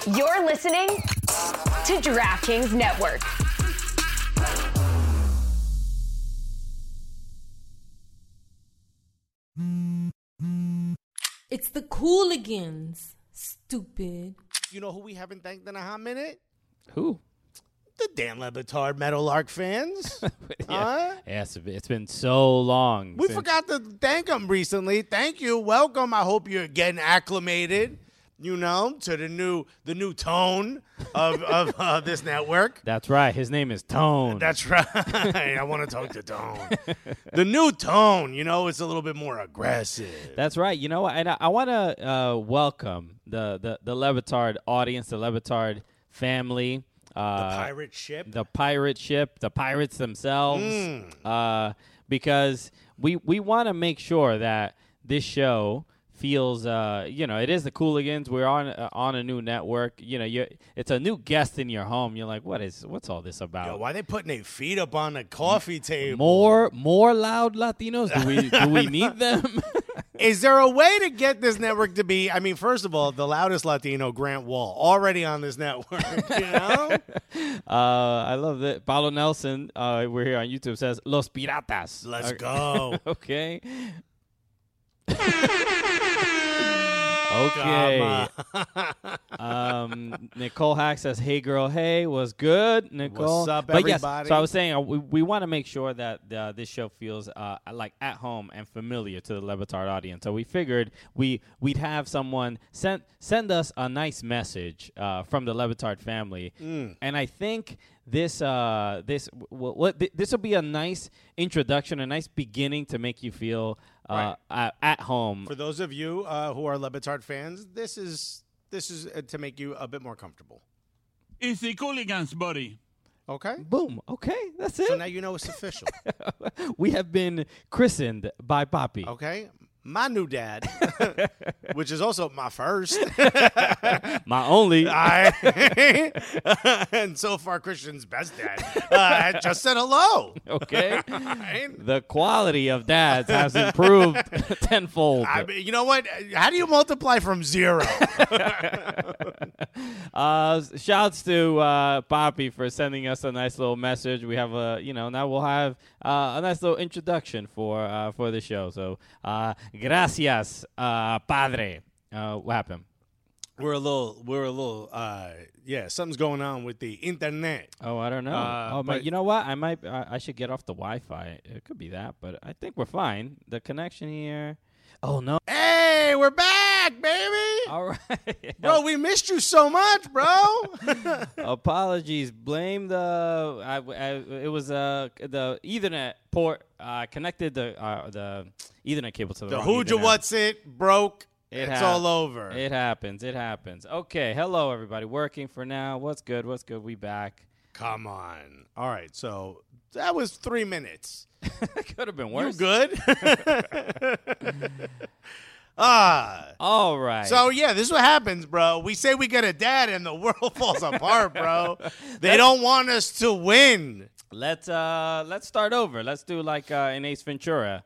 You're listening to DraftKings Network. It's the Cooligans, stupid. You know who we haven't thanked in a hot minute? Who? The Dan Le Batard Meadowlark fans. Yeah, it's been so long. We forgot to thank them recently. Thank you. Welcome. I hope you're getting acclimated, to the new tone of this network. That's right. His name is Tone. That's right. I want to talk to Tone. The new Tone, it's a little bit more aggressive. That's right. You know what? And I want to welcome the Le Batard audience, the Le Batard family. The pirate ship. The pirates themselves. Because we want to make sure that this show feels, it is the Cooligans. We're on a new network. It's a new guest in your home. You're like, what's all this about? Yo, why they putting their feet up on the coffee table? More loud Latinos? Do we need them? Is there a way to get this network to be, first of all, the loudest Latino, Grant Wall, already on this network, I love that. Paulo Nelson, we're here on YouTube, says, Los Piratas. Let's go. Okay. Okay. Nicole Hack says, "Hey girl, hey, was good, Nicole." What's up, but everybody? Yes, so I was saying we want to make sure that this show feels like at home and familiar to the Le Batard audience. So we figured we'd have someone send us a nice message from the Le Batard family, and I think this will be a nice introduction, a nice beginning to make you feel at home. For those of you who are Le Batard fans, this is to make you a bit more comfortable. It's the Cooligans, buddy. Okay. Boom. Okay, that's it. So now you know it's official. We have been christened by Papi. Okay. My new dad, which is also my first. My only. And so far, Christian's best dad just said hello. Okay. The quality of dads has improved tenfold. You know what? How do you multiply from 0? Shouts to Papi for sending us a nice little message. We have now we'll have a nice little introduction for the show. So, gracias, padre. What happened? We're a little, something's going on with the internet. Oh, I don't know. But you know what? I should get off the Wi-Fi. It could be that, but I think we're fine. The connection here. Oh, no. Hey, we're back, baby. All right. Bro, we missed you so much, bro. Apologies. Blame it was the Ethernet port connected the Ethernet cable to the wrong Hooja Ethernet. What's It broke. It's all over. It happens. Okay. Hello, everybody. Working for now. What's good? We back. Come on. All right. So that was 3 minutes. Could have been worse. You good? All right. So, this is what happens, bro. We say we get a dad and the world falls apart, bro. They don't want us to win. Let's start over. Let's do like in Ace Ventura,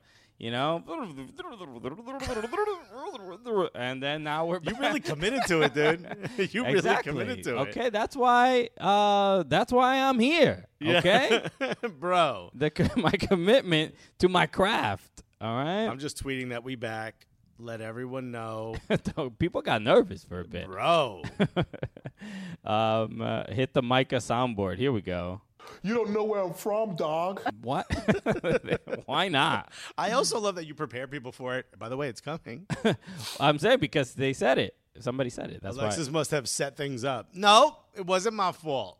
and then now we're back. You really committed to it, dude. You really committed to it. Okay, that's why I'm here. Okay, bro. My commitment to my craft. All right. I'm just tweeting that we back. Let everyone know. People got nervous for a bit, bro. Hit the Micah soundboard. Here we go. You don't know where I'm from, dog. What? Why not? I also love that you prepare people for it. By the way, it's coming. I'm saying because they said it. Somebody said it. That's Alexis why. must have set things up. No, it wasn't my fault.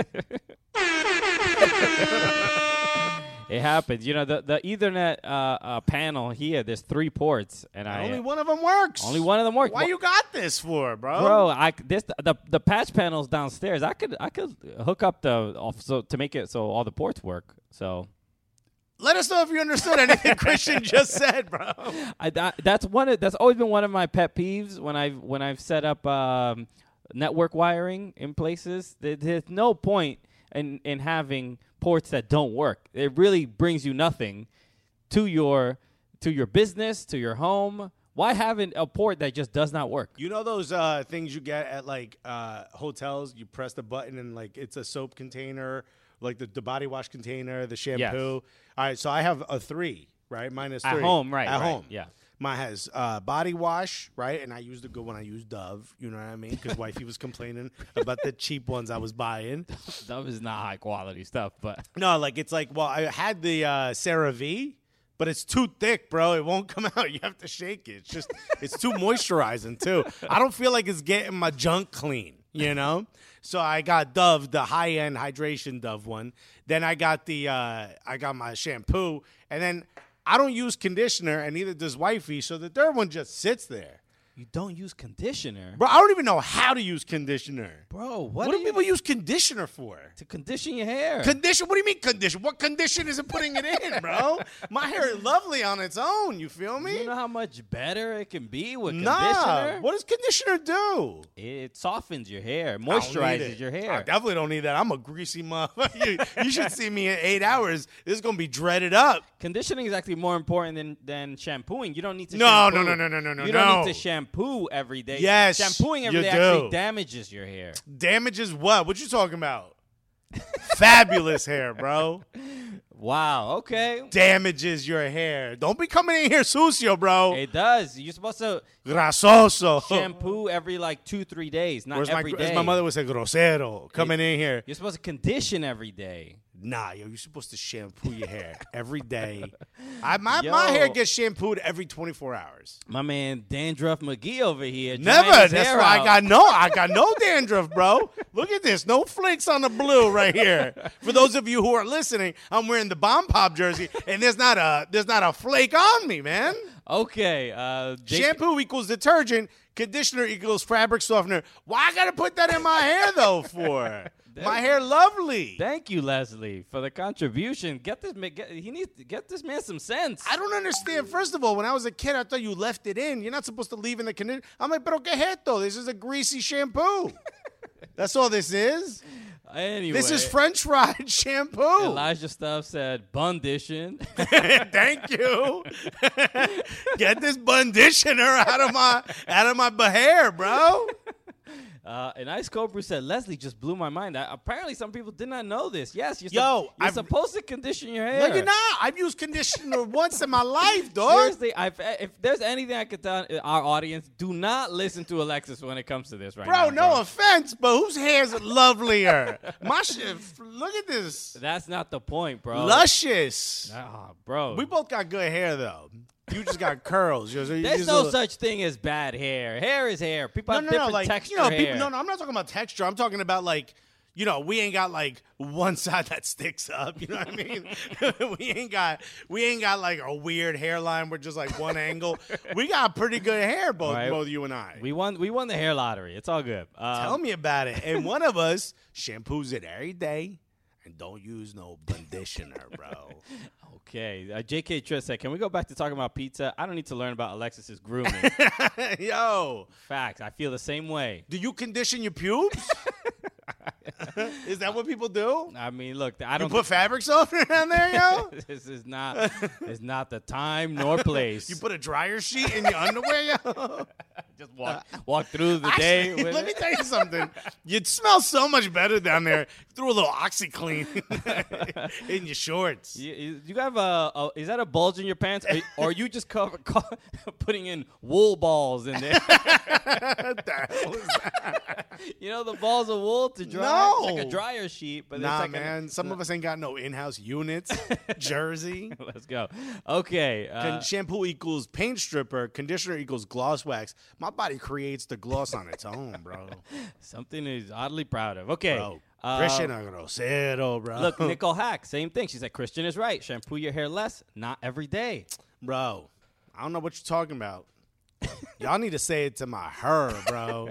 It happens. The Ethernet panel here, there's 3 ports. And only one of them works. Only one of them works. Why you got this for, bro? Bro, the patch panel's downstairs. I could hook up to make it so all the ports work. So let us know if you understood anything Christian just said, bro. That's always been one of my pet peeves when I've set up network wiring in places. There's no point in having ports that don't work. It really brings you nothing to your business, to your home, Why have a port that just does not work? You know those things you get at like hotels? You press the button and like it's a soap container, like the body wash container, the shampoo. Yes. All right, so I have a 3, right? Mine is 3. At home, right? At right, home. Yeah. Mine has body wash, right? And I use the good one. I use Dove. You know what I mean? Because wifey was complaining about the cheap ones I was buying. Dove is not high quality stuff, but No, like it's like, well, I had the CeraVe, but it's too thick, bro. It won't come out. You have to shake it. It's just, it's too moisturizing too. I don't feel like it's getting my junk clean, you know? So I got Dove, the high-end hydration Dove one. Then I got I got my shampoo, and then I don't use conditioner, and neither does wifey, so the third one just sits there. you don't use conditioner. Bro, I don't even know how to use conditioner. Bro, What do people use conditioner for? to condition your hair? Condition? What do you mean condition? What condition is it putting it in, bro? My hair is lovely on its own. You feel me? You know how much better it can be with Nah. conditioner? What does conditioner do? It softens your hair, I don't need moisturizes it. your I hair. definitely don't need that. I'm a greasy motherfucker. You should see me in 8 hours. This is gonna be dreaded up. Conditioning is actually more important than shampooing. You don't need to No, shampoo. no. You don't need to shampoo every day. Yes, Shampooing every you day do. actually damages your hair. Damages what? What you talking about? Fabulous hair, bro. Wow, okay. Damages your hair. Don't be coming in here sucio, bro. It does. You're supposed to Grasoso. shampoo every like 2-3 days, not Where's every day. as my mother would say, grosero. Coming in here. You're supposed to condition every day. Nah, yo, you're supposed to shampoo your hair every day. My Yo. hair gets shampooed every 24 hours. My man Dandruff McGee over here. Never. drying his That's hair why out. I got no dandruff, bro. Look at this. No flakes on the blue right here. For those of you who are listening, I'm wearing the Bomb Pop jersey, and there's not a flake on me, man. Okay. Shampoo equals detergent. Conditioner equals fabric softener. Why I gotta put that in my hair though? For my hair, lovely. Thank you, Leslie, for the contribution. He needs to get this man some sense. I don't understand. First of all, when I was a kid, I thought you left it in. You're not supposed to leave in the conditioner. I'm like, pero que es esto? This is a greasy shampoo. That's all this is. Anyway, This is French fried shampoo. Elijah Stuff said bundition. Thank you. Get this bunditioner out of my hair, bro. And Ice Cobra said, Leslie just blew my mind. Apparently, some people did not know this. Yes, you're Yo, supposed to condition your hair. No, you're not. I've used conditioner once in my life, dog. Seriously, if there's anything I could tell our audience, do not listen to Alexis when it comes to this right now. Bro, no offense, but whose hair's lovelier? My shit, look at this. That's not the point, bro. Luscious. Nah, bro. We both got good hair, though. You just got curls. There's no such thing as bad hair. Hair is hair. People have different like, texture people, hair. no, I'm not talking about texture. I'm talking about, like, we ain't got, like, one side that sticks up. You know what I mean? we ain't got like, a weird hairline with just, like, one angle. We got pretty good hair, both you and I. We won the hair lottery. It's all good. Tell me about it. And one of us shampoos it every day and don't use no conditioner, bro. Okay. J.K. Tritt said, can we go back to talking about pizza? I don't need to learn about Alexis's grooming. Yo. Facts. I feel the same way. Do you condition your pubes? Is that what people do? I mean, look, I You don't put fabric softener on there, yo? This is not the time nor place. You put a dryer sheet in your underwear, yo? Just walk through the day Actually, with let me it. tell you something. You'd smell so much better down there. Threw a little OxyClean in your shorts. You have is that a bulge in your pants, or are you just putting in wool balls in there? What the hell is that? You know the balls of wool to dry. No. It's like a dryer sheet, but Nah, it's like man. Some of us ain't got no in-house units. Jersey. Let's go. Okay. Shampoo equals paint stripper. Conditioner equals gloss wax. My body creates the gloss on its own, bro. Something is oddly proud of. Okay. Bro. Christian grosero, bro. Look, Nicole Hack, same thing. She said Christian is right. Shampoo your hair less, not every day. Bro, I don't know what you're talking about. Y'all need to say it to my her, bro.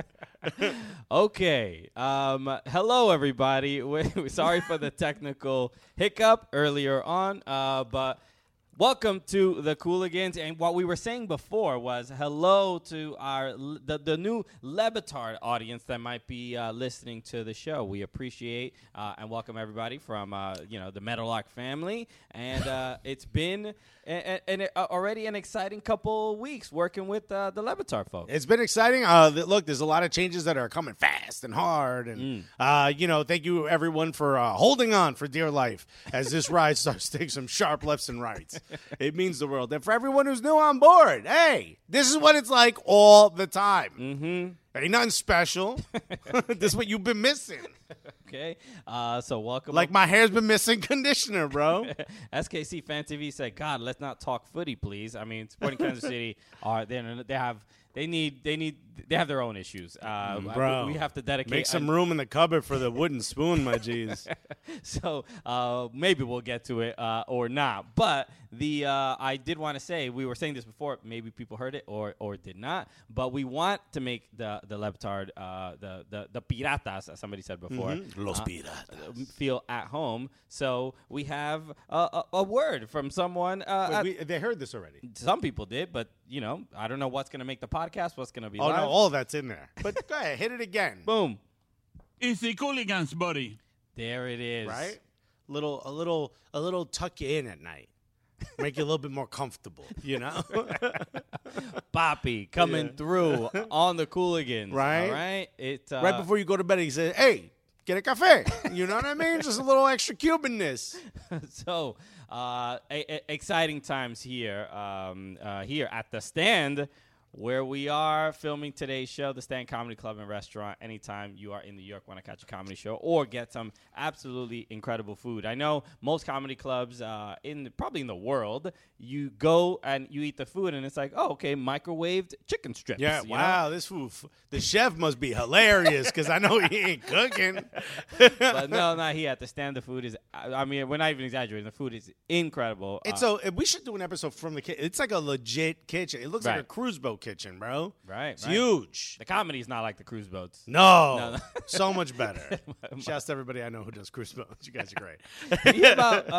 Okay. Hello, everybody. Sorry for the technical hiccup earlier on, but Welcome to the Cooligans, and what we were saying before was hello to the new Le Batard audience that might be listening to the show. We appreciate and welcome everybody from the Meadowlark family, and it's been already an exciting couple weeks working with the Le Batard folks. It's been exciting. Look, there's a lot of changes that are coming fast and hard, and thank you everyone for holding on for dear life as this ride starts to take some sharp lefts and rights. It means the world. And for everyone who's new on board, hey, this is what it's like all the time. Mm-hmm. Ain't nothing special. This is what you've been missing. Okay, so welcome. Like my hair's been missing conditioner, bro. SKC Fan TV said, "God, let's not talk footy, please." I mean, Sporting Kansas City they have their own issues. Bro, we have to dedicate. Make some room in the cupboard for the wooden spoon, my G's. So maybe we'll get to it or not. But I did want to say, we were saying this before. Maybe people heard it or did not. But we want to make the Le Batard, the Piratas, as somebody said before, Los Piratas, feel at home. So we have a word from someone. They heard this already. Some people did, but I don't know what's going to make the podcast. What's going to be? Oh live. no, all that's in there. But go ahead, hit it again. Boom. It's the Cooligans, buddy. There it is. Right? A little tuck you in at night. Make you a little bit more comfortable, Poppy coming through on the Cooligans. Right? All right. Right before you go to bed, he says, "Hey, get a cafe." You know what I mean? Just a little extra Cubanness. So, exciting times here here at the Stand, where we are filming today's show, the Stand Comedy Club and Restaurant. Anytime you are in New York, want to catch a comedy show or get some absolutely incredible food. I know most comedy clubs probably in the world, you go and you eat the food and it's like, oh, okay, microwaved chicken strips. Yeah, wow, this food, the chef must be hilarious because I know he ain't cooking. But no, not here at the Stand. The food is, I mean, we're not even exaggerating. The food is incredible. So we should do an episode from the kitchen. It's like a legit kitchen. It looks like a Right. cruise boat kitchen, bro. Right. It's huge. The comedy is not like the cruise boats. No. So much better. Shouts to everybody I know who does cruise boats. You guys are great. Yeah,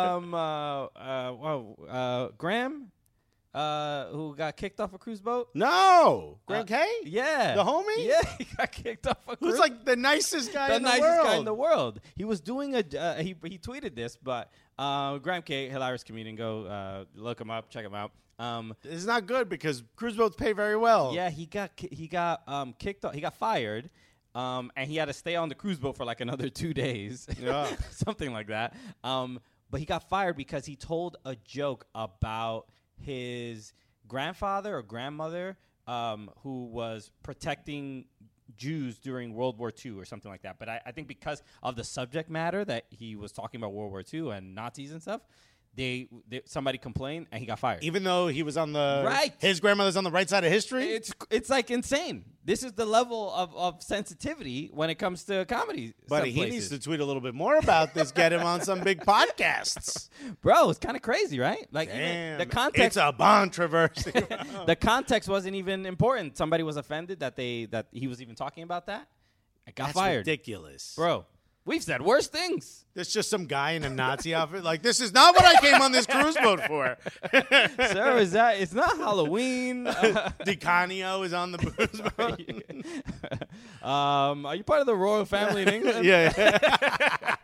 about Graham, who got kicked off a cruise boat. No. Graham K? Yeah, The homie? Yeah, he got kicked off a cruise. Who's like the nicest guy the in the nicest world. guy in the world. He was doing he tweeted this, but Graham K, hilarious comedian. Go look him up, check him out. It's not good because cruise boats pay very well. Yeah, he got kicked off. He got fired. And he had to stay on the cruise boat for like another 2 days. Yeah. Something like that. But he got fired because he told a joke about his grandfather or grandmother who was protecting Jews during World War II or something like that. But I think because of the subject matter that he was talking about World War II and Nazis and stuff, somebody complained and he got fired. Even though he was on the Right. his grandmother's on the right side of history. It's like insane. This is the level of sensitivity when it comes to comedy. Buddy, he needs to tweet a little bit more about this. Get him on some big podcasts. Bro, it's kind of crazy, right? Like Damn, the context. it's a controversy. The context wasn't even important. Somebody was offended that he was even talking about that. I got That's fired, ridiculous. bro. We've said worse things. There's just some guy in a Nazi outfit. Like, this is not what I came on this cruise boat for. Sir, it's not Halloween. DiCanio is on the cruise boat. Are you part of the royal family in England? Yeah.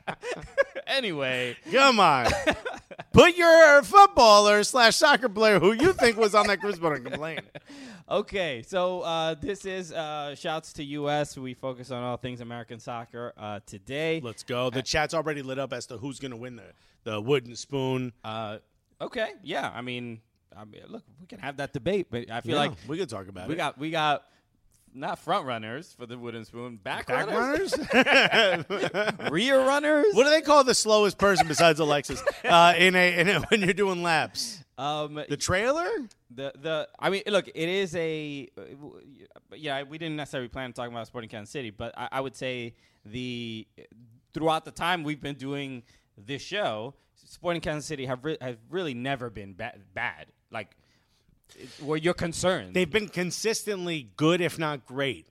Anyway. Come on. Put your footballer / soccer player who you think was on that cruise boat and complain. Okay, so this is shouts to U.S. We focus on all things American soccer today. Let's go. The chat's already lit up as to who's going to win the wooden spoon. Okay, yeah. I mean, look, we can have that debate, but I feel like we could talk about it. we got not front runners for the wooden spoon, back runners, runners? rear runners. What do they call the slowest person besides Alexis in a when you're doing laps? The trailer? I mean, look, it is we didn't necessarily plan on talking about Sporting Kansas City, but I would say throughout the time we've been doing this show, Sporting Kansas City has really never been bad. Like, where you're concerned. They've been consistently good, if not great.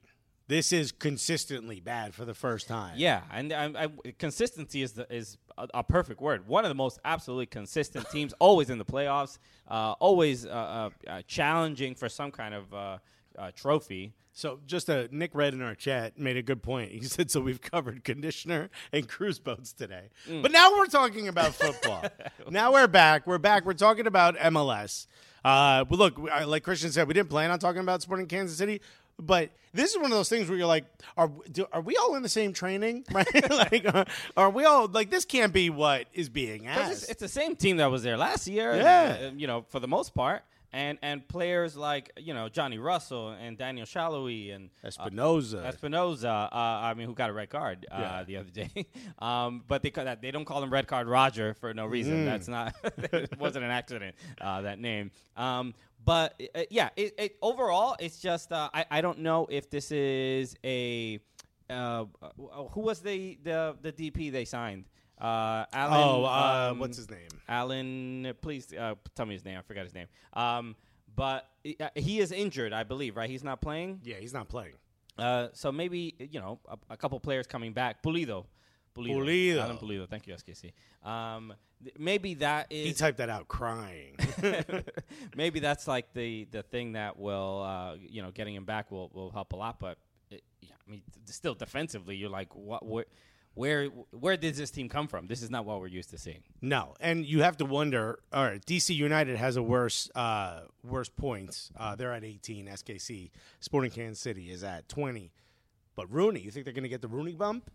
This is consistently bad for the first time. Yeah, and consistency is a perfect word. One of the most absolutely consistent teams, always in the playoffs, always challenging for some kind of trophy. So just Nick Red in our chat made a good point. He said, so we've covered conditioner and cruise boats today. But now we're talking about football. Now we're back. We're talking about MLS. But look, like Christian said, we didn't plan on talking about Sporting Kansas City. But this is one of those things where you're like, are we all in the same training? Right? Like, are we all, like, this can't be what is being asked. It's the same team that was there last year, Yeah. For the most part. And players like, Johnny Russell and Daniel Shalhoub and Espinoza. who got a red card the other day. But they don't call him Red Card Roger for no reason. That's not it wasn't an accident, that name. But overall, it's just I don't know if this is a who was the DP they signed? Alan. What's his name? Alan, please tell me his name. I forgot his name. But he is injured, I believe, right? He's not playing? Yeah, he's not playing. So maybe, a couple players coming back. Pulido. Alan Pulido. Thank you, SKC. Maybe that is... He typed that out crying. Maybe that's like the thing that will, getting him back will help a lot. But, still defensively, you're like, what? Where did this team come from? This is not what we're used to seeing. No, and you have to wonder. All right, DC United has a worse points. They're at 18. SKC Sporting Kansas City is at 20. But Rooney, you think they're going to get the Rooney bump?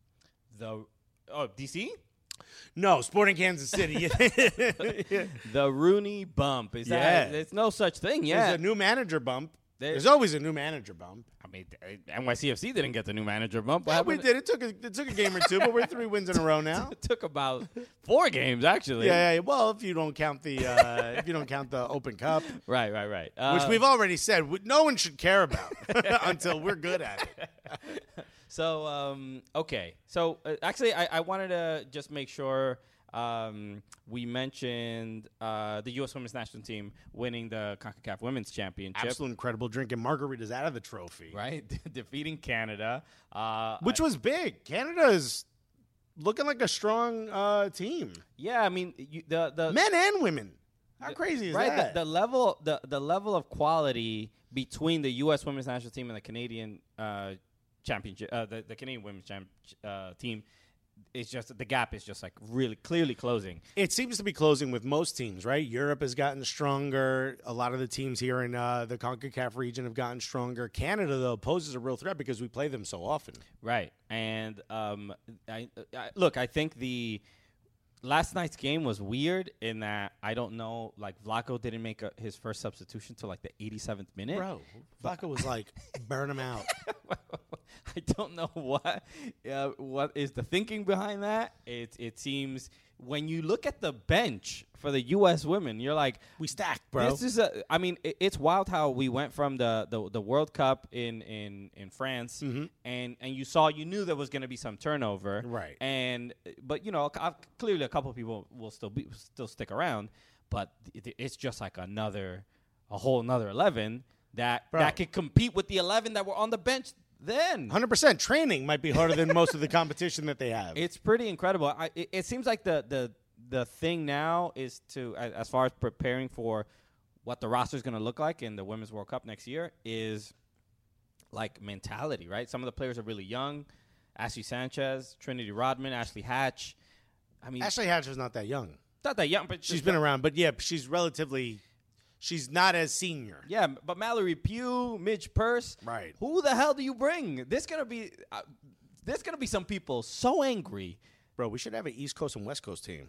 DC? No, Sporting Kansas City. The Rooney bump is that? There's no such thing. Yeah, there's a new manager bump. There's always a new manager bump. NYCFC didn't get the new manager bump. Yeah, we did. It took a game or two, but we're 3 wins in a row now. It took about 4 games, actually. Yeah. Well, if you don't count the Open Cup, right. Which we've already said no one should care about until we're good at it. So okay. So actually, I wanted to just make sure. We mentioned the U.S. Women's National Team winning the CONCACAF Women's Championship. Absolute incredible drinking margaritas out of the trophy. Right? Defeating Canada. Which was big. Canada is looking like a strong team. Yeah, I mean, the men and women. How crazy is that? The level of quality between the U.S. Women's National Team and the Canadian championship, the Canadian Women's team, it's just the gap is just like really clearly closing. It seems to be closing with most teams, right? Europe has gotten stronger. A lot of the teams here in the CONCACAF region have gotten stronger. Canada, though, poses a real threat because we play them so often. Right. And I think the last night's game was weird in that I don't know, like Vlaco didn't make his first substitution till like the 87th minute. Bro, Vlaco was like, burn him out. I don't know what is the thinking behind that. It seems when you look at the bench for the U.S. women, you're like, we stacked, bro. This is it's wild how we went from the World Cup in France, and you knew there was going to be some turnover, right? But clearly a couple of people will still stick around, but it's just like a whole another 11 that could compete with the 11 that were on the bench. Then 100% training might be harder than most of the competition that they have. It's pretty incredible. It seems like the thing now is to, as far as preparing for what the roster is going to look like in the Women's World Cup next year, is like mentality, right? Some of the players are really young. Ashley Sanchez, Trinity Rodman, Ashley Hatch. I mean, Ashley Hatch is not that young. Not that young, but she's been around. But yeah, she's not as senior. Yeah, but Mallory Pugh, Midge Purse. Right. Who the hell do you bring? There's gonna be some people so angry. Bro, we should have an East Coast and West Coast team.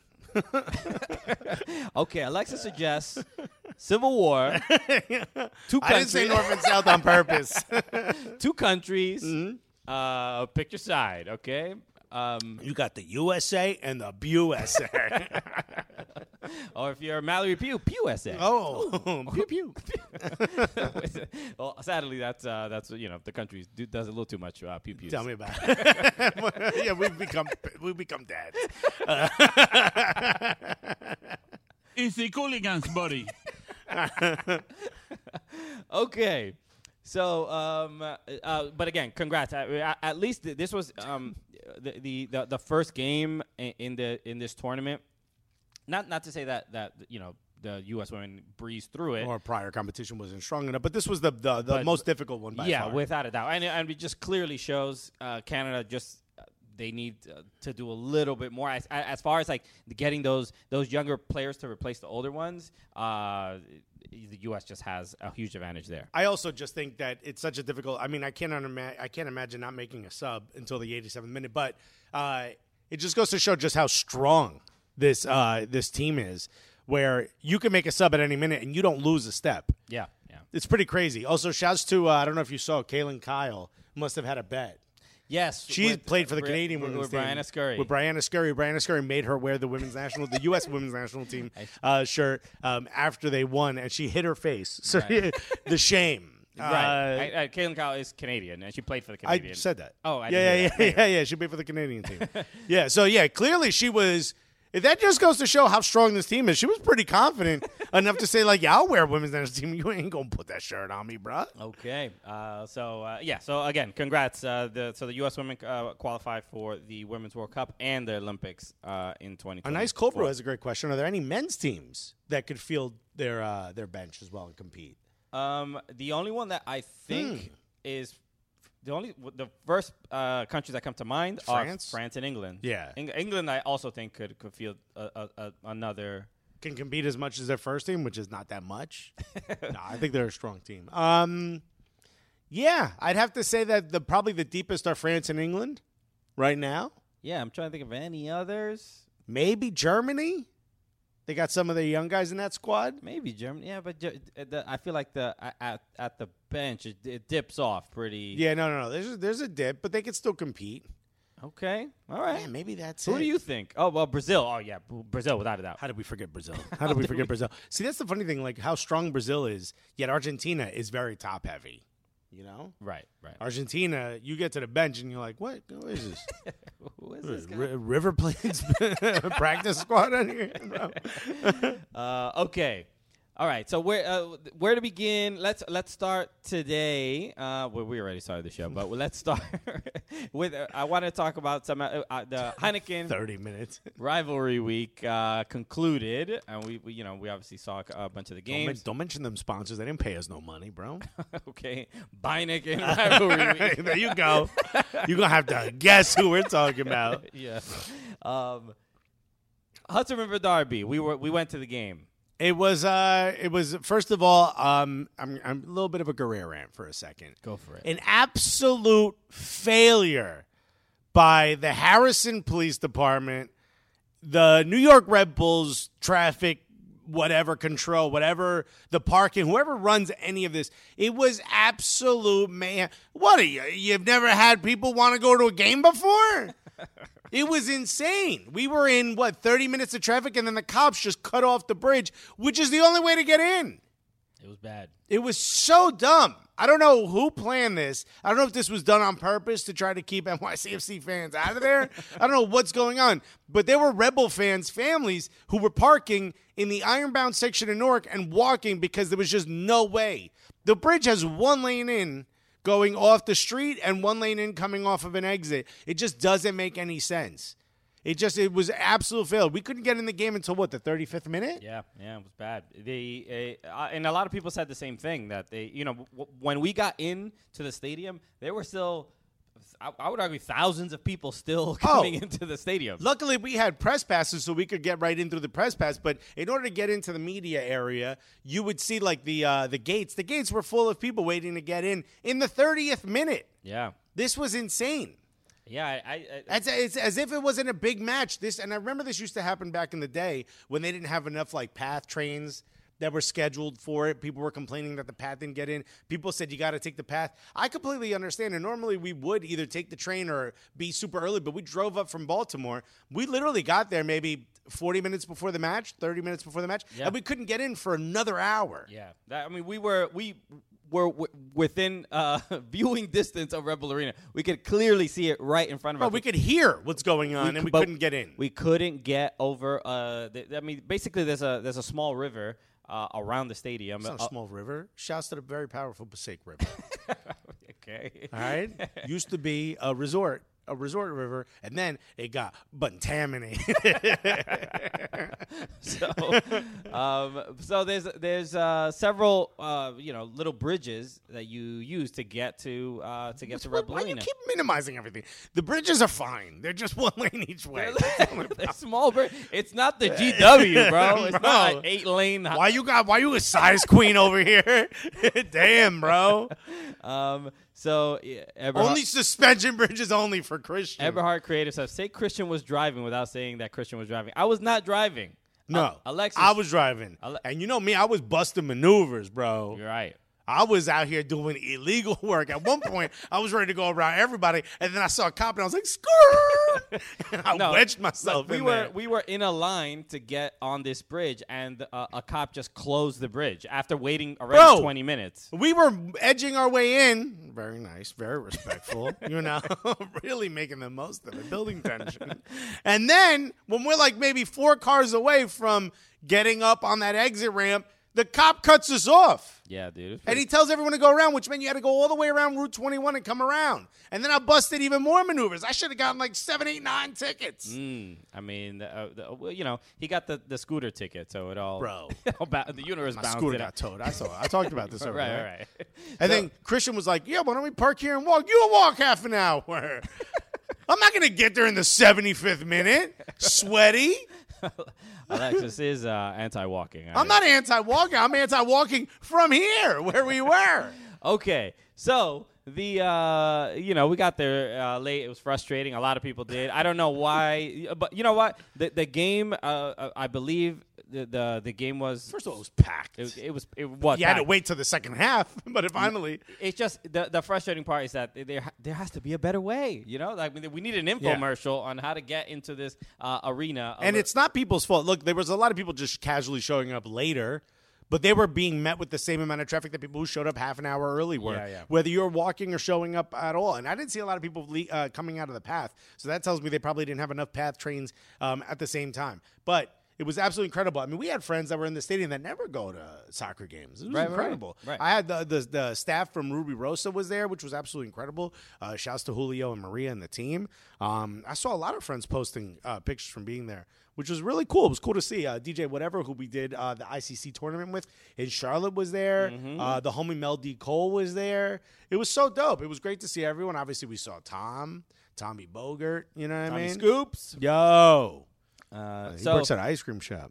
Okay, Alexa suggests Civil War. 2 countries. I didn't say North and South on purpose. 2 countries. Mm-hmm. Pick your side, okay? You got the USA and the USA. Or if you're Mallory Pugh, USA. Oh, pew pew. Well, sadly, that's the country does a little too much pew pews. Tell me about it. Yeah, we've become dads. It's the Cooligans, buddy. Okay, So, but again, congrats. At least this was the first game in this tournament. Not to say that the U.S. women breezed through it. Or prior competition wasn't strong enough, but this was the most difficult one by far. Without a doubt. And it just clearly shows Canada just they need to do a little bit more. As far as, like, getting those younger players to replace the older ones, the U.S. just has a huge advantage there. I also just think that it's such a difficult – I mean, I can't imagine not making a sub until the 87th minute, but it just goes to show just how strong this team is, where you can make a sub at any minute and you don't lose a step. Yeah. It's pretty crazy. Also, shouts to I don't know if you saw, Kaylin Kyle must have had a bet. Yes. She played for the Canadian women's team. With Brianna Scurry. With Brianna Scurry. Brianna Scurry made her wear the U.S. women's national team shirt after they won, and she hit her face. So the shame. Right. Kaylin Kyle is Canadian, and she played for the Canadian. I said that. Oh, I didn't hear that. Yeah. She played for the Canadian team. Yeah, so, clearly she was – that just goes to show how strong this team is. She was pretty confident enough to say, like, yeah, I'll wear a women's national team. You ain't going to put that shirt on me, bro. Okay. So, again, congrats. So the U.S. women qualify for the Women's World Cup and the Olympics in 2020. A nice cold brew has a great question. Are there any men's teams that could field their bench as well and compete? The only one that I think is – the first countries that come to mind are France and England. Yeah. England, I also think, could field another. Can compete as much as their first team, which is not that much. No, I think they're a strong team. Yeah, I'd have to say that probably the deepest are France and England right now. Yeah, I'm trying to think of any others. Maybe Germany. They got some of the young guys in that squad. Maybe Germany. Yeah, but I feel like at the bench it dips off pretty. Yeah, no. There's a dip, but they could still compete. Okay, all right. Yeah, maybe that's Who do you think? Oh, well, Brazil. Oh, yeah, Brazil without a doubt. How did we forget Brazil? How did we forget Brazil? See, that's the funny thing, like how strong Brazil is, yet Argentina is very top heavy. You know? Right. Argentina, you get to the bench and you're like, what? Who is this? Who is this guy? River Plate's practice squad on here? Okay. All right. So where to begin? Let's start today. Well, we already started the show, but let's start with. I want to talk about some the Heineken 30 minutes rivalry week concluded, and we obviously saw a bunch of the games. Don't mention them sponsors. They didn't pay us no money, bro. Okay, Heineken rivalry week. There you go. You're gonna have to guess who we're talking about. Yeah. Hudson River Derby. We went to the game. It was first of all, I'm a little bit of a Guerrero rant for a second. Go for it. An absolute failure by the Harrison Police Department, the New York Red Bulls traffic, whatever control, whatever the parking, whoever runs any of this. It was absolute mayhem. What are you? You've never had people want to go to a game before? It was insane. We were in, 30 minutes of traffic, and then the cops just cut off the bridge, which is the only way to get in. It was bad. It was so dumb. I don't know who planned this. I don't know if this was done on purpose to try to keep NYCFC fans out of there. I don't know what's going on. But there were Rebel fans, families, who were parking in the Ironbound section in Newark and walking because there was just no way. The bridge has one lane in going off the street and one lane in coming off of an exit. It just doesn't make any sense. It was absolute fail. We couldn't get in the game until the 35th minute? Yeah, it was bad. And a lot of people said the same thing, that when we got into the stadium, there were still, I would argue, thousands of people still coming into the stadium. Luckily, we had press passes, so we could get right in through the press pass. But in order to get into the media area, you would see the gates. The gates were full of people waiting to get in the 30th minute. Yeah, this was insane. Yeah, it's as if it wasn't a big match. And I remember this used to happen back in the day when they didn't have enough path trains that were scheduled for it. People were complaining that the path didn't get in. People said you got to take the path. I completely understand. And normally we would either take the train or be super early, but we drove up from Baltimore. We literally got there maybe 40 minutes before the match, 30 minutes before the match, and we couldn't get in for another hour. Yeah, we were within viewing distance of Rebel Arena. We could clearly see it right in front of us. We could hear what's going on, and we couldn't get in. We couldn't get over. Basically, there's a small river around the stadium. It's not a small river. Shouts to the very powerful Passaic River. Okay. All right, used to be a resort river, and then it got contaminated. So there's several little bridges that you use to get to Red Bull Why do you Arena. keep minimizing everything? The bridges are fine. They're just one lane each way. They're small bridge. It's not the GW, bro. It's Bro. not an 8-lane. Why you a size queen over here? Damn, bro. So Only suspension bridges only for Christian. Eberhard Creative says, say Christian was driving without saying that Christian was driving. I was not driving. No, Alexis. I was driving, and you know me, I was busting maneuvers, bro. You're right. I was out here doing illegal work. At one point, I was ready to go around everybody, and then I saw a cop, and I was like, "Skrrr!" And I wedged myself Look, in there. we were in a line to get on this bridge, and a cop just closed the bridge after waiting already Bro. 20 minutes. We were edging our way in. Very nice, very respectful. You know, really making the most of it, building tension. And then when we're like maybe 4 cars away from getting up on that exit ramp, the cop cuts us off. Yeah, dude. And he tells everyone to go around, which meant you had to go all the way around Route 21 and come around. And then I busted even more maneuvers. I should have gotten like 7, 8, 9 tickets. I mean, he got the scooter ticket, so it all. Bro. The universe My bounced scooter it got out. towed. I saw it. I talked about this already. Right. And then Christian was like, yeah, why don't we park here and walk? You'll walk half an hour. I'm not going to get there in the 75th minute. Sweaty. Alexis is anti-walking. I'm not anti-walking. I'm anti-walking from here where we were. Okay, so we got there late. It was frustrating. A lot of people did. I don't know why, but you know what? The game, I believe the game was. First of all, it was packed. It was You had to packed. wait till the second half, but it finally. It's just the frustrating part is that there has to be a better way. You know, like we need an infomercial on how to get into this arena. And it's not people's fault. Look, there was a lot of people just casually showing up later, but they were being met with the same amount of traffic that people who showed up half an hour early were, whether you're walking or showing up at all. And I didn't see a lot of people coming out of the path. So that tells me they probably didn't have enough path trains at the same time. But it was absolutely incredible. I mean, we had friends that were in the stadium that never go to soccer games. It was incredible. Right. I had the staff from Ruby Rosa was there, which was absolutely incredible. Shouts to Julio and Maria and the team. I saw a lot of friends posting pictures from being there, which was really cool. It was cool to see. DJ Whatever, who we did the ICC tournament with in Charlotte, was there. The homie Mel D. Cole was there. It was so dope. It was great to see everyone. Obviously, we saw Tommy Bogert. You know what I mean? Scoops. Yo. He So works at an ice cream shop.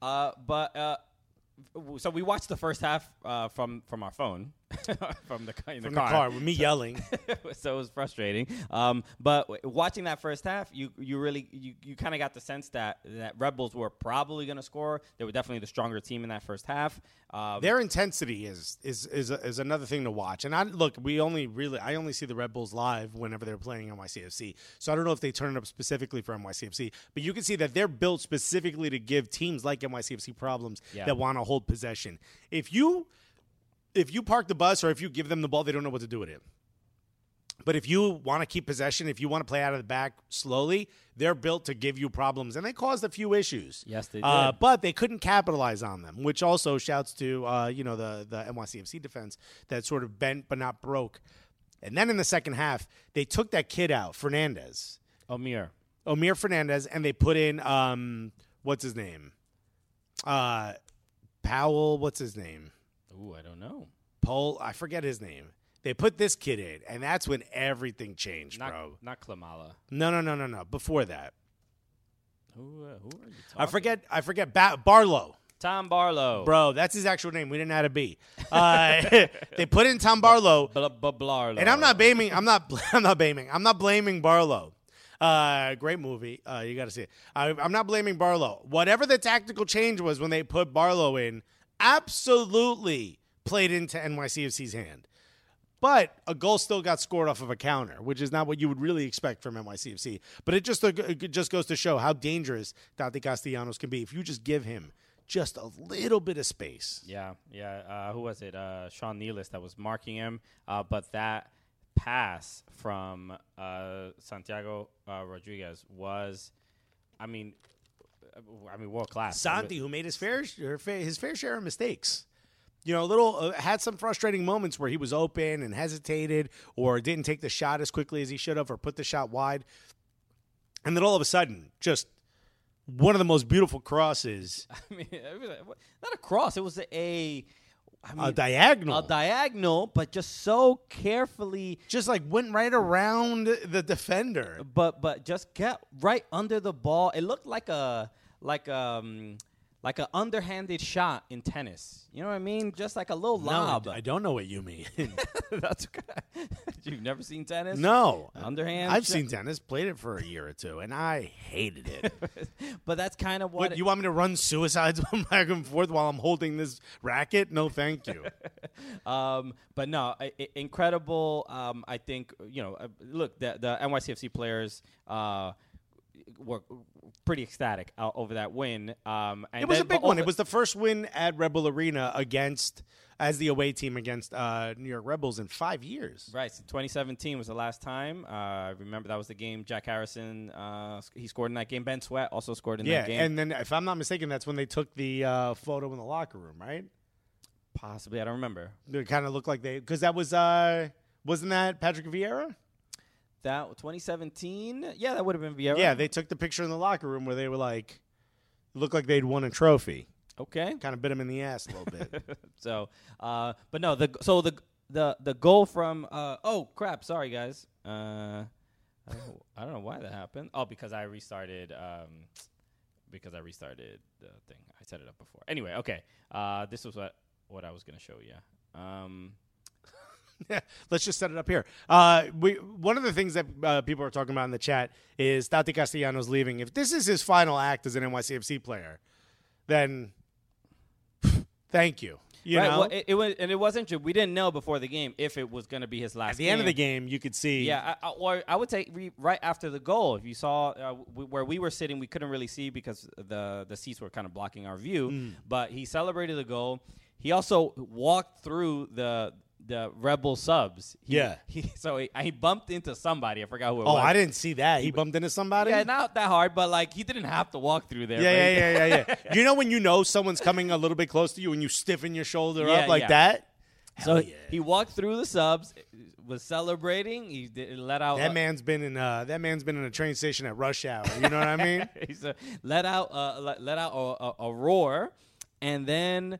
So we watched the first half from our phone, from the car with me yelling. So it was frustrating. But watching that first half, you really kind of got the sense that Red Bulls were probably going to score. They were definitely the stronger team in that first half. Their intensity is another thing to watch. And I only see the Red Bulls live whenever they're playing NYCFC. So I don't know if they turn it up specifically for NYCFC, but you can see that they're built specifically to give teams like NYCFC problems that want to hold possession. If you park the bus or if you give them the ball, they don't know what to do with it. But if you want to keep possession, if you want to play out of the back slowly, they're built to give you problems. And they caused a few issues. Yes, they did. But they couldn't capitalize on them, which also shouts to the NYCFC defense that sort of bent but not broke. And then in the second half, they took that kid out, Fernandez. Omir Fernandez, and they put in, what's his name? Powell, what's his name? Ooh, I don't know. I forget his name. They put this kid in, and that's when everything changed, bro. Not Klamala. No. Before that. Who are you talking? I forget Barlow. Tom Barlow. Bro, that's his actual name. We didn't add a B. They put in Tom Barlow. Blarlow. And I'm not blaming Barlow. Great movie. You got to see it. I'm not blaming Barlow. Whatever the tactical change was when they put Barlow in, absolutely played into NYCFC's hand. But a goal still got scored off of a counter, which is not what you would really expect from NYCFC. But it just goes to show how dangerous Dante Castellanos can be if you just give him just a little bit of space. Yeah. Who was it? Sean Nealis that was marking him. But that pass from Santiago Rodriguez was, I mean, world class. Santi, who made his fair share of mistakes. had some frustrating moments where he was open and hesitated or didn't take the shot as quickly as he should have or put the shot wide. And then all of a sudden, just one of the most beautiful crosses. I mean, it was not a cross. It was a diagonal. A diagonal, but just so carefully. Just like went right around the defender. But just kept right under the ball. It looked like an underhanded shot in tennis. You know what I mean? Just like a little lob. No, I don't know what you mean. That's okay. You've never seen tennis? No. Underhand? I've seen tennis, played it for a year or two, and I hated it. But that's kind of what... You want me to run suicides back and forth while I'm holding this racket? No, thank you. But no, incredible. I think, look, the NYCFC players... were pretty ecstatic over that win. And it was a big one. It was the first win at Rebel Arena as the away team against New York Rebels in 5 years. Right. So 2017 was the last time. I remember that was the game. Jack Harrison, he scored in that game. Ben Sweat also scored in that game. Yeah, and then if I'm not mistaken, that's when they took the photo in the locker room, right? Possibly. I don't remember. It kind of looked like because that was, wasn't that Patrick Vieira? That 2017, yeah, that would have been Vieira. Yeah, they took the picture in the locker room where they were like, looked like they'd won a trophy. Okay, kind of bit him in the ass a little bit. So, but no, the goal from oh crap, sorry guys, I don't know why that happened. Oh, because I restarted the thing. I set it up before. Anyway, okay, this was what I was gonna show you. Let's just set it up here. One of the things that people are talking about in the chat is Tati Castellanos leaving. If this is his final act as an NYCFC player, then thank you. You know? Well, it wasn't true. We didn't know before the game if it was going to be his last. At the end of the game, you could see. Yeah, I would say right after the goal. If you saw where we were sitting, we couldn't really see because the seats were kind of blocking our view. But he celebrated the goal. He also walked through the Rebel subs. He bumped into somebody. I forgot who it was. Oh, I didn't see that. He bumped into somebody? Yeah, not that hard, but like he didn't have to walk through there. Yeah. You know when you know someone's coming a little bit close to you and you stiffen your shoulder up like that? So he walked through the subs, was celebrating. He let out. That man's been in a train station at rush hour. You know what I mean? He let out a roar, and then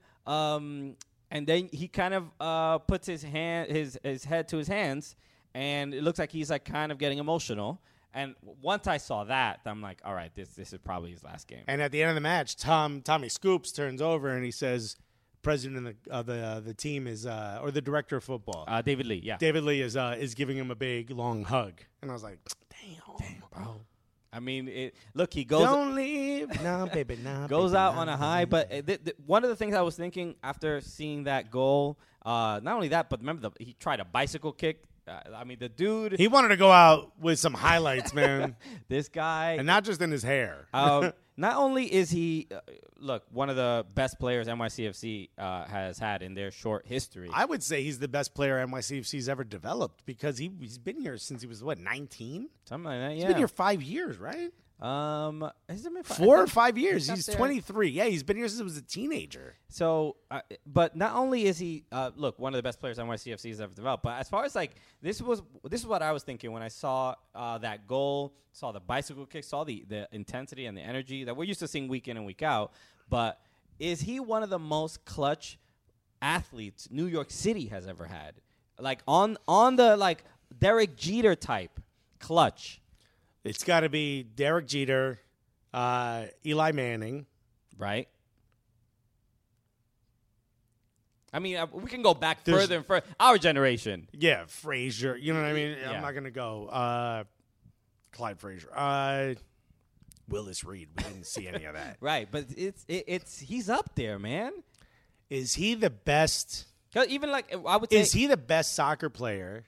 he kind of puts his head to his hands, and it looks like he's like kind of getting emotional. And once I saw that, I'm like, all right, this is probably his last game. And at the end of the match, Tommy Scoops turns over and he says, "President of the team is or the director of football, David Lee. Yeah, David Lee is giving him a big long hug." And I was like, "Damn, bro." I mean, he goes. Don't leave, no, baby, no. Goes baby, out no, on a high, but one of the things I was thinking after seeing that goal, not only that, but remember he tried a bicycle kick. I mean, the dude. He wanted to go out with some highlights, man. This guy, and not just in his hair. Not only is he, one of the best players NYCFC has had in their short history. I would say he's the best player NYCFC's ever developed because he's been here since he was, 19? Something like that, yeah. He's been here 5 years, right? Has it been 4 or 5 years. He's 23. Yeah, he's been here since he was a teenager. So, but not only is he, one of the best players NYCFC has ever developed, but as far as this is what I was thinking when I saw that goal, saw the bicycle kick, saw the intensity and the energy that we're used to seeing week in and week out. But is he one of the most clutch athletes New York City has ever had? Like on the Derek Jeter type clutch. It's got to be Derek Jeter, Eli Manning. Right. I mean, we can go back further and further. Our generation. Yeah, Frazier. You know what I mean? Yeah. I'm not going to go Clyde Frazier. Willis Reed. We didn't see any of that. Right, but he's up there, man. Is he the best? Even I would say. Is he the best soccer player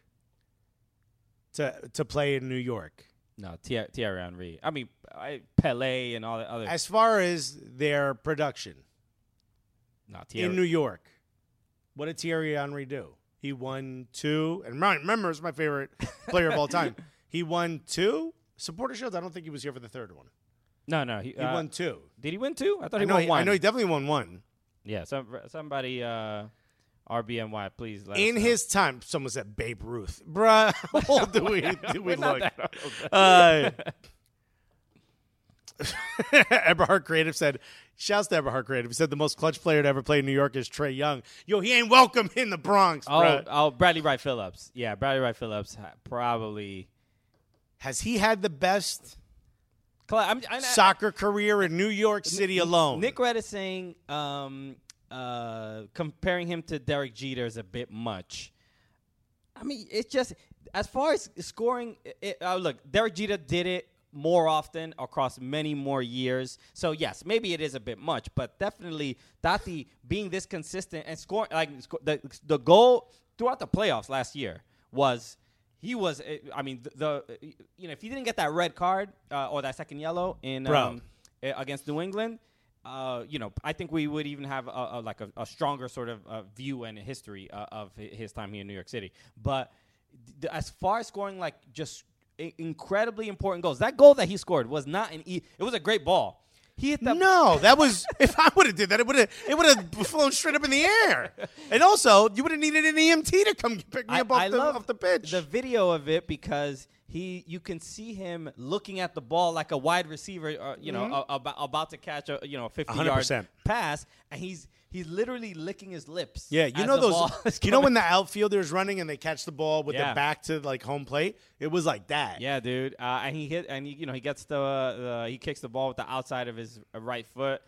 to play in New York? No, Thierry Henry. I mean, Pele and all the other. As far as their production, in New York, what did Thierry Henry do? He won 2, and remember, it's my favorite player of all time. He won 2 Supporter Shields. I don't think he was here for the third one. No, he won 2. Did he win 2? I thought he won 1. I know he definitely won 1. Yeah, somebody. RBNY, please let us In know. his time, someone said Babe Ruth. Bruh, how old do we We're not look? that old. Eberhard Creative said, shouts to Eberhard Creative. He said the most clutch player to ever play in New York is Trae Young. Yo, he ain't welcome in the Bronx, bruh. Oh, Bradley Wright Phillips. Yeah, Bradley Wright Phillips probably. Has he had the best I soccer career in New York City alone? Nick Red is saying comparing him to Derek Jeter is a bit much. I mean, it's just as far as scoring. Look, Derek Jeter did it more often across many more years. So yes, maybe it is a bit much, but definitely Tati being this consistent and scoring the goal throughout the playoffs last year was. He was, I mean, if he didn't get that red card or that second yellow in against New England, I think we would even have a stronger sort of view and history of his time here in New York City. But as far as scoring just incredibly important goals, that goal that he scored was not it was a great ball. He hit No, that was if I would have did that, it would have flown straight up in the air. And also, you would have needed an EMT to come pick me up off the pitch. The video of it because you can see him looking at the ball like a wide receiver, about to catch a 50-yard pass, and he's literally licking his lips. Yeah, you know those. You know when the outfielder's running and they catch the ball with their back to home plate, it was like that. Yeah, dude. And he hit, and he gets he kicks the ball with the outside of his right foot.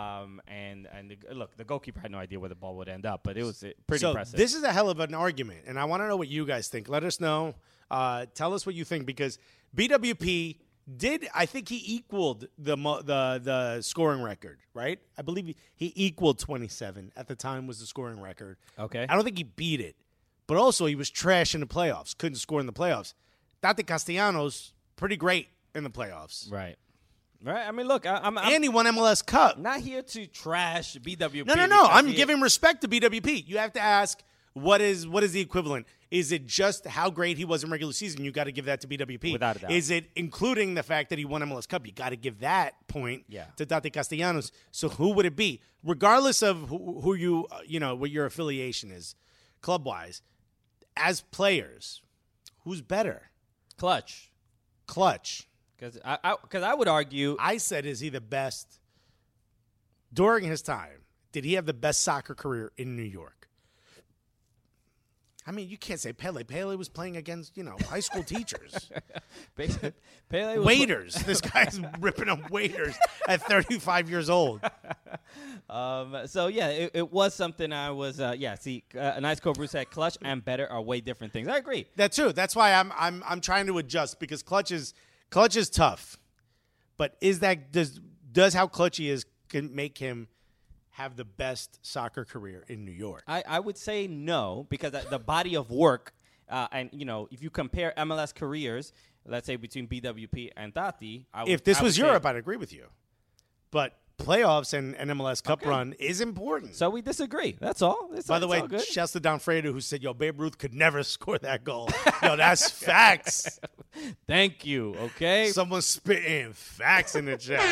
Look, the goalkeeper had no idea where the ball would end up, but it was pretty impressive. This is a hell of an argument, and I want to know what you guys think. Let us know. Tell us what you think because BWP I think he equaled the scoring record, right? I believe he equaled 27 at the time was the scoring record. Okay. I don't think he beat it, but also he was trash in the playoffs. Couldn't score in the playoffs. Tati Castellanos, pretty great in the playoffs. Right. I mean, look, I'm and he won MLS Cup. Not here to trash BWP. No. I'm giving respect to BWP. You have to ask what is the equivalent? Is it just how great he was in regular season? You got to give that to BWP. Without a doubt. Is it including the fact that he won MLS Cup? You got to give that point to Tati Castellanos. So who would it be? Regardless of who you what your affiliation is, club wise, as players, who's better? Clutch. Because I would argue. I said, is he the best during his time? Did he have the best soccer career in New York? I mean, you can't say Pele. Pele was playing against, high school teachers. Pele was waiters. This guy's ripping up waiters at 35 years old. It was something I was. Nice Cobra said clutch and better are way different things. I agree. That too. That's why I'm trying to adjust because clutch is tough. But does how clutch he is can make him have the best soccer career in New York? I would say no because the body of work and if you compare MLS careers, let's say between BWP and Tati, if this was Europe, I'd agree with you. But playoffs and an MLS Cup run is important. So we disagree. That's all. By the way, shouts to Don Fredo who said, Babe Ruth could never score that goal. Yo, that's facts. Thank you, okay? Someone's spitting facts in the chat.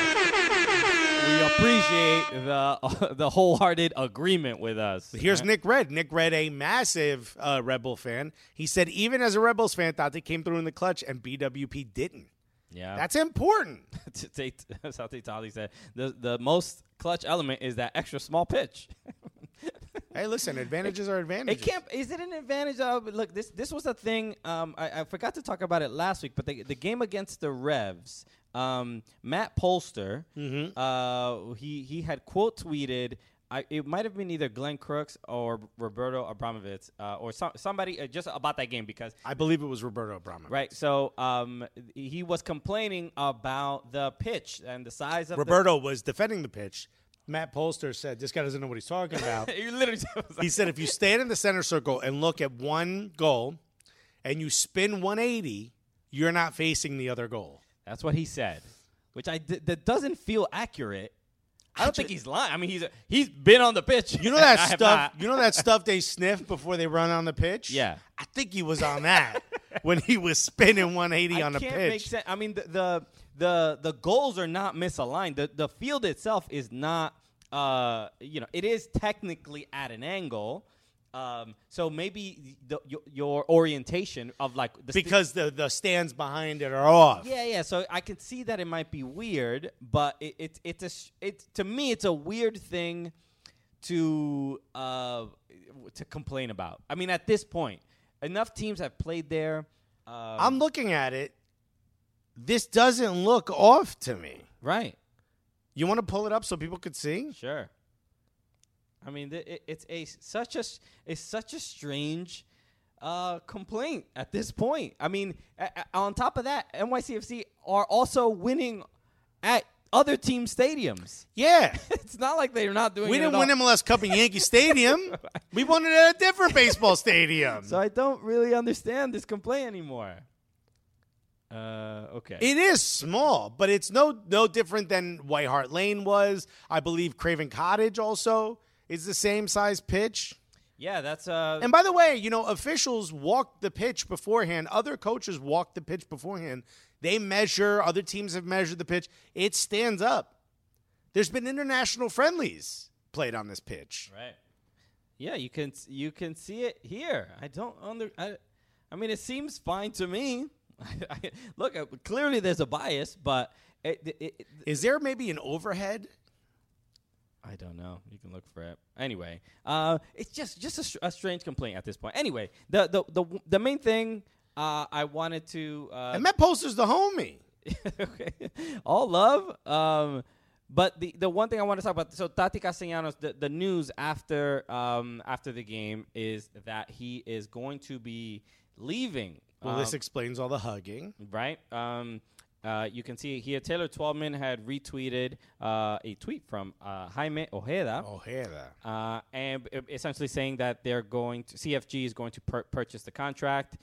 We appreciate the wholehearted agreement with us. Here's Nick Red. Nick Red, a massive Red Bull fan. He said, even as a Red Bulls fan, Tati came through in the clutch and BWP didn't. Yeah, that's important. Tati said the most clutch element is that extra small pitch. Hey, listen, advantages are advantages. Is it an advantage? Look, this was a thing. I forgot to talk about it last week, but the game against the Revs, Matt Polster, he had quote tweeted. It might have been either Glenn Crooks or Roberto Abramovich or somebody just about that game because I believe it was Roberto Abramovich. Right. So he was complaining about the pitch and the size of Roberto was defending the pitch. Matt Polster said, this guy doesn't know what he's talking about. He said, if you stand in the center circle and look at one goal and you spin 180, you're not facing the other goal. That's what he said, which that doesn't feel accurate. I don't think he's lying. I mean, he's been on the pitch. You know that stuff. You know that stuff they sniff before they run on the pitch. Yeah, I think he was on that when he was spinning 180 on the pitch. Make sense. I mean, the goals are not misaligned. The field itself is not. It is technically at an angle, So maybe your orientation of like because the stands behind it are off. Yeah. So I can see that it might be weird, but it's to me it's a weird thing to complain about. I mean, at this point, enough teams have played there. I'm looking at it. This doesn't look off to me. Right. You want to pull it up so people could see? Sure. I mean, it's such a strange complaint at this point. I mean, on top of that, NYCFC are also winning at other team stadiums. Yeah. It's not like they're not doing it. We didn't win MLS Cup in Yankee Stadium. We won it at a different baseball stadium. So I don't really understand this complaint anymore. Okay. It is small, but it's no different than White Hart Lane was. I believe Craven Cottage also is the same size pitch. Yeah, that's And by the way, officials walk the pitch beforehand. Other coaches walk the pitch beforehand. They measure. Other teams have measured the pitch. It stands up. There's been international friendlies played on this pitch. Right. Yeah, you can see it here. I mean, it seems fine to me. Look, clearly there's a bias, but is there maybe an overhead? I don't know. You can look for it. Anyway, it's just a strange complaint at this point. Anyway, the main thing I wanted to and Matt Poster's the homie. Okay. All love. But the one thing I want to talk about, so Tati Castellanos, the news after the game is that he is going to be leaving. Well, this explains all the hugging. Right. You can see here, Taylor Twelman had retweeted a tweet from Jaime Ojeda. And essentially saying that CFG is going to purchase the contract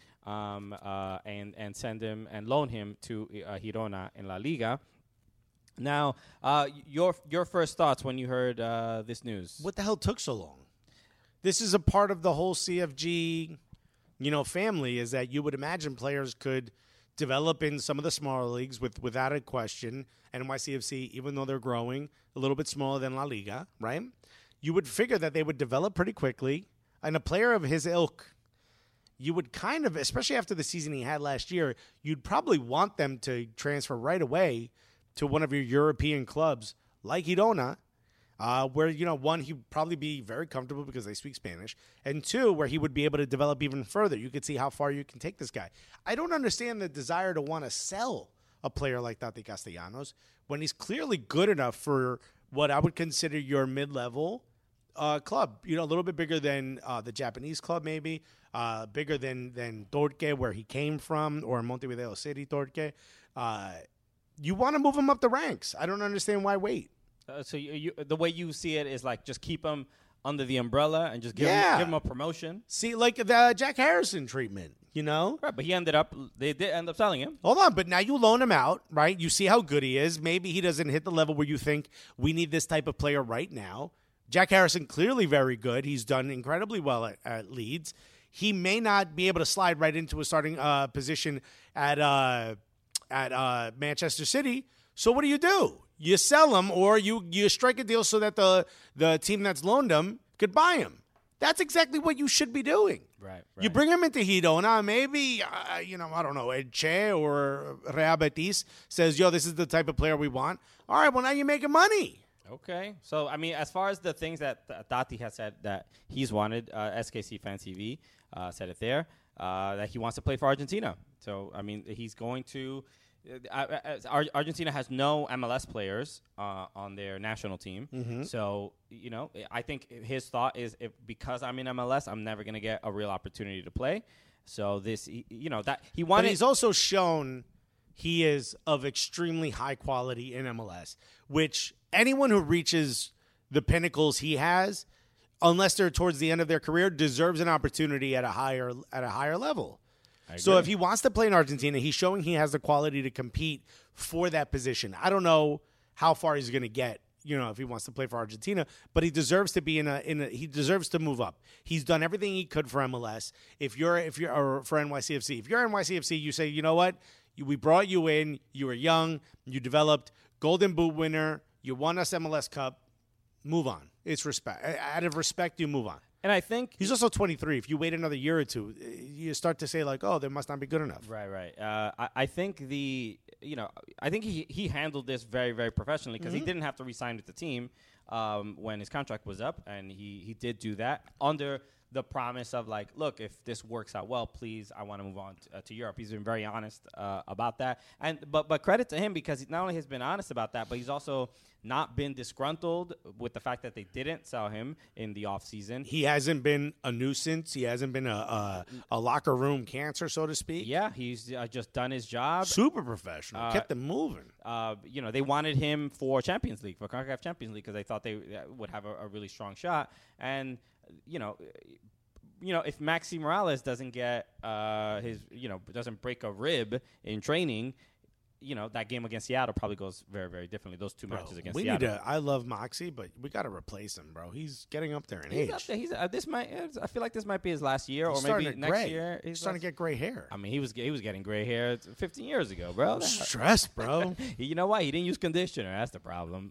and send him and loan him to Girona in La Liga. Now, your first thoughts when you heard this news? What the hell took so long? This is a part of the whole CFG, family, is that you would imagine players could develop in some of the smaller leagues without a question. NYCFC, even though they're growing, a little bit smaller than La Liga, right? You would figure that they would develop pretty quickly. And a player of his ilk, you would kind of, especially after the season he had last year, you'd probably want them to transfer right away to one of your European clubs like Girona, where, one, he'd probably be very comfortable because they speak Spanish, and two, where he would be able to develop even further. You could see how far you can take this guy. I don't understand the desire to want to sell a player like Tati Castellanos when he's clearly good enough for what I would consider your mid-level club. A little bit bigger than the Japanese club maybe, bigger than Torque, where he came from, or Montevideo City Torque. You want to move him up the ranks. I don't understand why wait. So you, the way you see it is like just keep him under the umbrella and just give him a promotion. See, like the Jack Harrison treatment, Right, but they did end up selling him. Hold on, but now you loan him out, right? You see how good he is. Maybe he doesn't hit the level where you think we need this type of player right now. Jack Harrison, clearly very good. He's done incredibly well at Leeds. He may not be able to slide right into a starting position at Manchester City. So what do? You sell him, or you strike a deal so that the team that's loaned him could buy him. That's exactly what you should be doing. Right. You bring him into Girona. Maybe, I don't know, Che or Real Betis says, this is the type of player we want. All right, well, now you're making money. Okay. So, I mean, as far as the things that Tati has said that he's wanted, SKC Fan TV said it there, that he wants to play for Argentina. So, I mean, he's going to Argentina has no MLS players on their national team. Mm-hmm. So, I think his thought is because I'm in MLS, I'm never going to get a real opportunity to play. So that he wanted. But he's also shown he is of extremely high quality in MLS, which anyone who reaches the pinnacles he has, unless they're towards the end of their career, deserves an opportunity at a higher level. So if he wants to play in Argentina, he's showing he has the quality to compete for that position. I don't know how far he's going to get, if he wants to play for Argentina, but he deserves to be he deserves to move up. He's done everything he could for MLS. Or for NYCFC. If you're NYCFC, you say, you know what? We brought you in. You were young. You developed. Golden Boot winner. You won us MLS Cup. Move on. It's respect. Out of respect, you move on. And I think He's also 23. If you wait another year or two, you start to say like, oh, they must not be good enough. Right. I think I think he handled this very, very professionally because he didn't have to re-sign with the team when his contract was up, and he did do that under the promise of like, look, if this works out well, please, I want to move on to Europe. He's been very honest about that, but credit to him because he not only has been honest about that, but he's also not been disgruntled with the fact that they didn't sell him in the offseason. He hasn't been a nuisance. He hasn't been a locker room cancer, so to speak. Yeah, he's just done his job. Super professional. Kept them moving. They wanted him for Champions League, for CONCACAF Champions League, because they thought they would have a really strong shot. And, if Maxi Morales doesn't get doesn't break a rib in training, that game against Seattle probably goes very, very differently. Those two matches against Seattle. I love Moxie, but we got to replace him, bro. He's getting up there in age. Up there. I feel like this might be his last year, He's or maybe next year. He's starting to get gray hair. I mean, he was getting gray hair 15 years ago, bro. Stress, bro. You know why? He didn't use conditioner. That's the problem.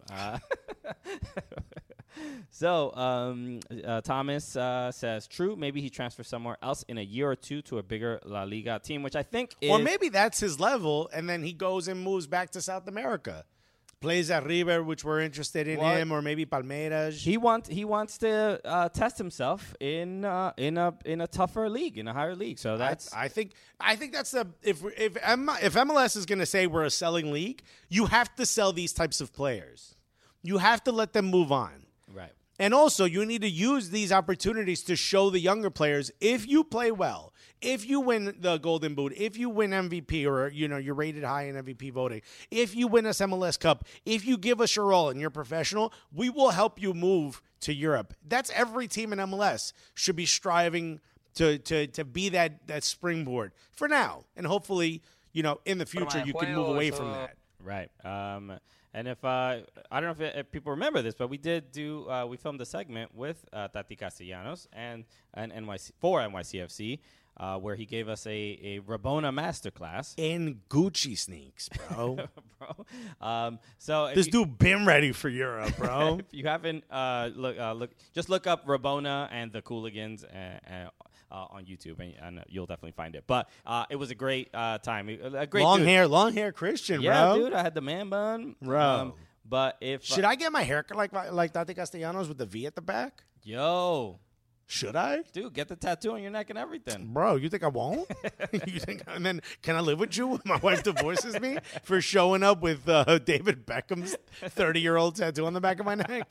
So Thomas says, true, maybe he transfers somewhere else in a year or two to a bigger La Liga team, which I think is... Or maybe that's his level, and then he goes and moves back to South America. Plays at River, which we're interested in him, or maybe Palmeiras. He wants to test himself in a tougher league, in a higher league. So that's I think that's the if MLS is going to say we're a selling league, you have to sell these types of players. You have to let them move on. right. And also, you need to use these opportunities to show the younger players, if you play well, if you win the Golden Boot, if you win MVP or, you're rated high in MVP voting, if you win us MLS Cup, if you give us your all and you're professional, we will help you move to Europe. That's every team in MLS should be striving to be that springboard for now. And hopefully, in the future, you can move away from that. Right. And if I don't know if people remember this, but we did we filmed a segment with Tati Castellanos and NYC for NYCFC, where he gave us a Rabona masterclass In Gucci sneaks, bro. bro. So This dude been ready for Europe, bro. if you haven't just look up Rabona and the Cooligans on YouTube, and you'll definitely find it. But it was a great time. A great long dude. hair Christian, Yeah, bro. dude, I had the man bun, Bro. But if Should I get my haircut like Tati Castellanos with the V at the back? yo, Should I? dude, get the tattoo on your neck and everything. Bro, you think I won't? And then can I live with you when my wife divorces me for showing up with David Beckham's 30-year-old tattoo on the back of my neck?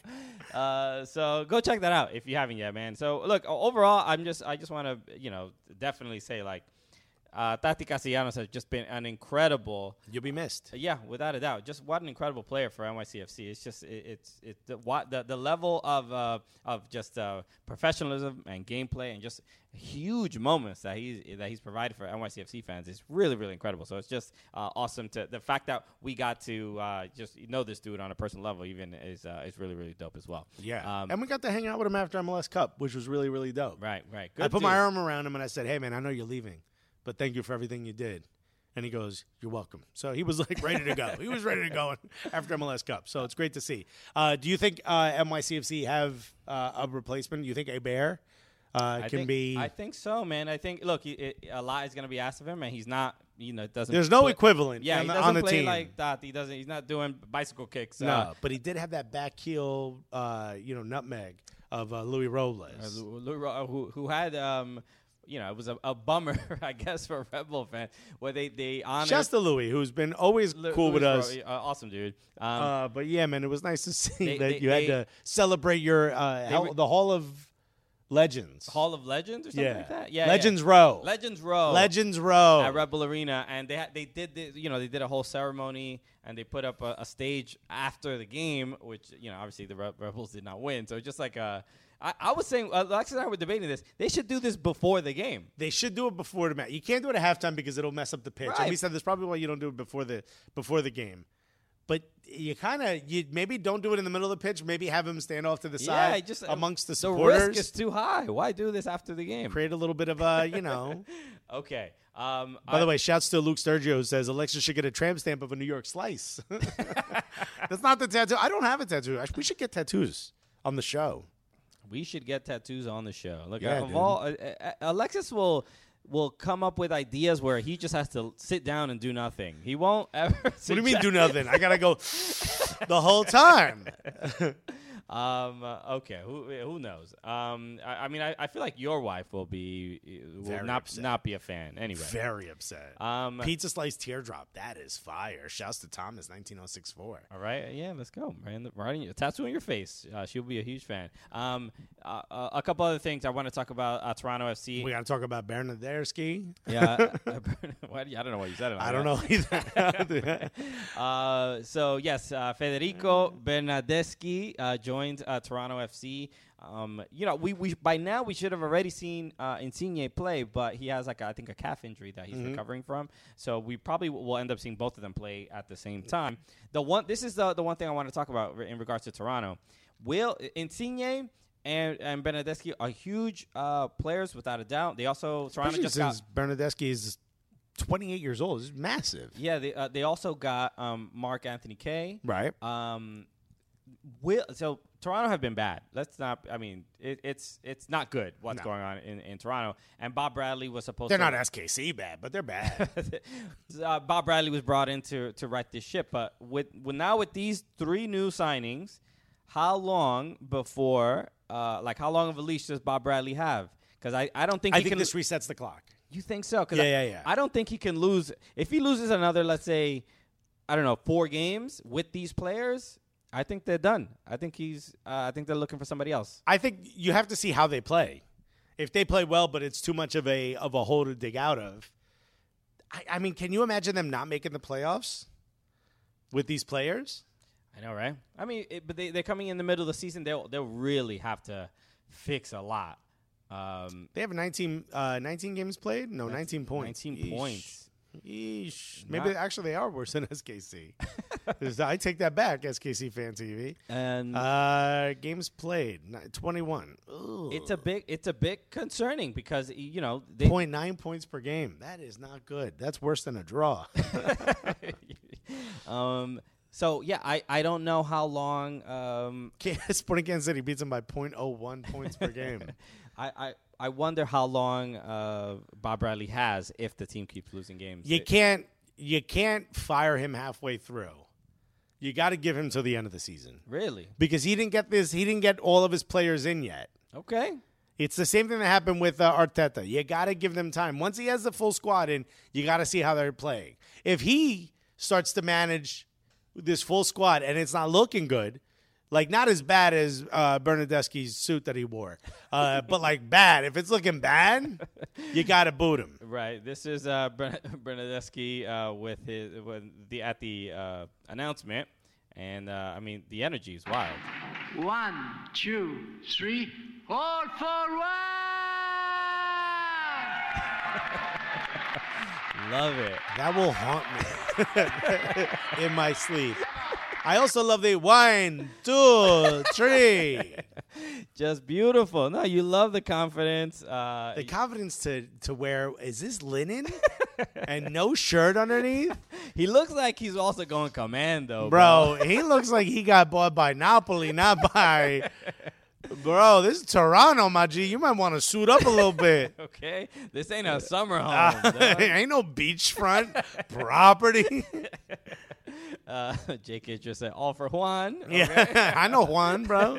So go check that out if you haven't yet, man. So look, overall, I just want to definitely say like Tati Castellanos has just been an incredible. You'll be missed. Yeah, without a doubt. Just what an incredible player for NYCFC. It's just it's the level of just professionalism and gameplay and just huge moments that he's provided for NYCFC fans is really, really incredible. So it's just awesome to the fact that we got to just know this dude on a personal level even is really, really dope as well. Yeah. And we got to hang out with him after MLS Cup, which was really, really dope. Right. Good I put dude. my arm around him and I said, hey, man, I know you're leaving, but thank you for everything you did. And he goes, you're welcome. So he was like ready to go. He was ready to go after MLS Cup. So it's great to see. Do you think NYCFC have a replacement? Do you think Hebert can be? I think so, man. I think, look, a lot is going to be asked of him, and he's not, doesn't. There's no equivalent Yeah, he doesn't on the play team. like that. He's not doing bicycle kicks. No, but he did have that back heel, nutmeg of Louis Robles. Who had, it was a bummer, I guess, for a Red Bull fan, where they honored. Shouts to Louis, who's been always cool with us. Awesome, dude. But yeah, man, it was nice to see that you had to celebrate your the Hall of Legends. Hall of Legends or something like that? Yeah. Legends Row. Legends Row. Legends Row. At Red Bull Arena. And they did a whole ceremony, and they put up a stage after the game, which, obviously the Red Bulls did not win. So just like I was saying, Alexis and I were debating this. They should do this before the game. They should do it before the match. You can't do it at halftime because it'll mess up the pitch. Right. And we said that's probably why you don't do it before the game. But you maybe don't do it in the middle of the pitch. Maybe have him stand off to the side just amongst the the supporters. risk is too high. Why do this after the game? Create a little bit of Okay. By the way, shouts to Luke Sturgio, who says Alexis should get a tramp stamp of a New York slice. That's not the tattoo. I don't have a tattoo. We should get tattoos on the show. We should get tattoos on the show. Look, Yeah, of dude. all, Alexis will come up with ideas where he just has to sit down and do nothing. He won't ever. What do you mean do nothing? I gotta go the whole time. Okay. Who knows? I mean, I feel like your wife will Very not upset. not be a fan anyway. Very upset. Pizza Slice Teardrop. That is fire. Shouts to Thomas, 19064. All right, yeah, let's go. Right in your tattoo on your face. She'll be a huge fan. A couple other things I want to talk about. Toronto FC. We gotta talk about Bernadeschi. Yeah, I don't know why you said it. Like I don't that. know either. So yes, Federico Bernadeschi joined Toronto FC. We by now we should have already seen Insigne play, but he has I think a calf injury that he's recovering from. So we probably will end up seeing both of them play at the same time. This is the one thing I want to talk about in regards to Toronto. Will Insigne and Bernadeschi are huge players without a doubt. They also Toronto Especially just got. since Bernadeschi is 28 years old. It's massive. Yeah, they also got Mark Anthony Kaye. Right. So Toronto have been bad. Let's not. I mean, it's not good what's going on in Toronto. And Bob Bradley was supposed. They're to... not SKC bad, but they're bad. Bob Bradley was brought in to right this ship. But with these 3 new signings, how long before? How long of a leash does Bob Bradley have? Because I don't think I he think can. this resets the clock. You think so? Cause Yeah. I don't think he can lose. If he loses another, let's say, I don't know, 4 games with these players, I think they're done. I think I think they're looking for somebody else. I think you have to see how they play. If they play well, but it's too much of a hole to dig out of. I mean, can you imagine them not making the playoffs with these players? I know, right? I mean, but they're coming in the middle of the season. They'll really have to fix a lot. They have 19 games played? No, 19 points. 19 points. Yeesh. Maybe actually they are worse than SKC. I take that back, SKC Fan TV. And games played 21. Ugh. it's a bit concerning because they 0.9 points per game. That is not good. That's worse than a draw. So yeah, I don't know how long. Sporting Kansas City beats them by 0.01 points per game. I wonder how long Bob Bradley has if the team keeps losing games. You can't fire him halfway through. You got to give him till the end of the season. Really? Because he didn't get all of his players in yet. Okay. It's the same thing that happened with Arteta. You got to give them time. Once he has the full squad in, you got to see how they're playing. If he starts to manage this full squad and it's not looking good, like not as bad as Bernadeschi's suit that he wore, but bad. If it's looking bad, you got to boot him. Right. This is Bernadeschi at the announcement, and I mean the energy is wild. 1, 2, 3, all forward! Love it. That will haunt me in my sleep. I also love the 1, 2, 3. Just beautiful. No, you love the confidence. The confidence to wear, is this linen? And no shirt underneath? He looks like he's also going commando, Bro, he looks like he got bought by Napoli, not by... Bro, this is Toronto, my G. You might want to suit up a little bit. Okay? This ain't a summer home. Ain't no beachfront property. Jake Idris said, all for Juan. Yeah, I know Juan, bro.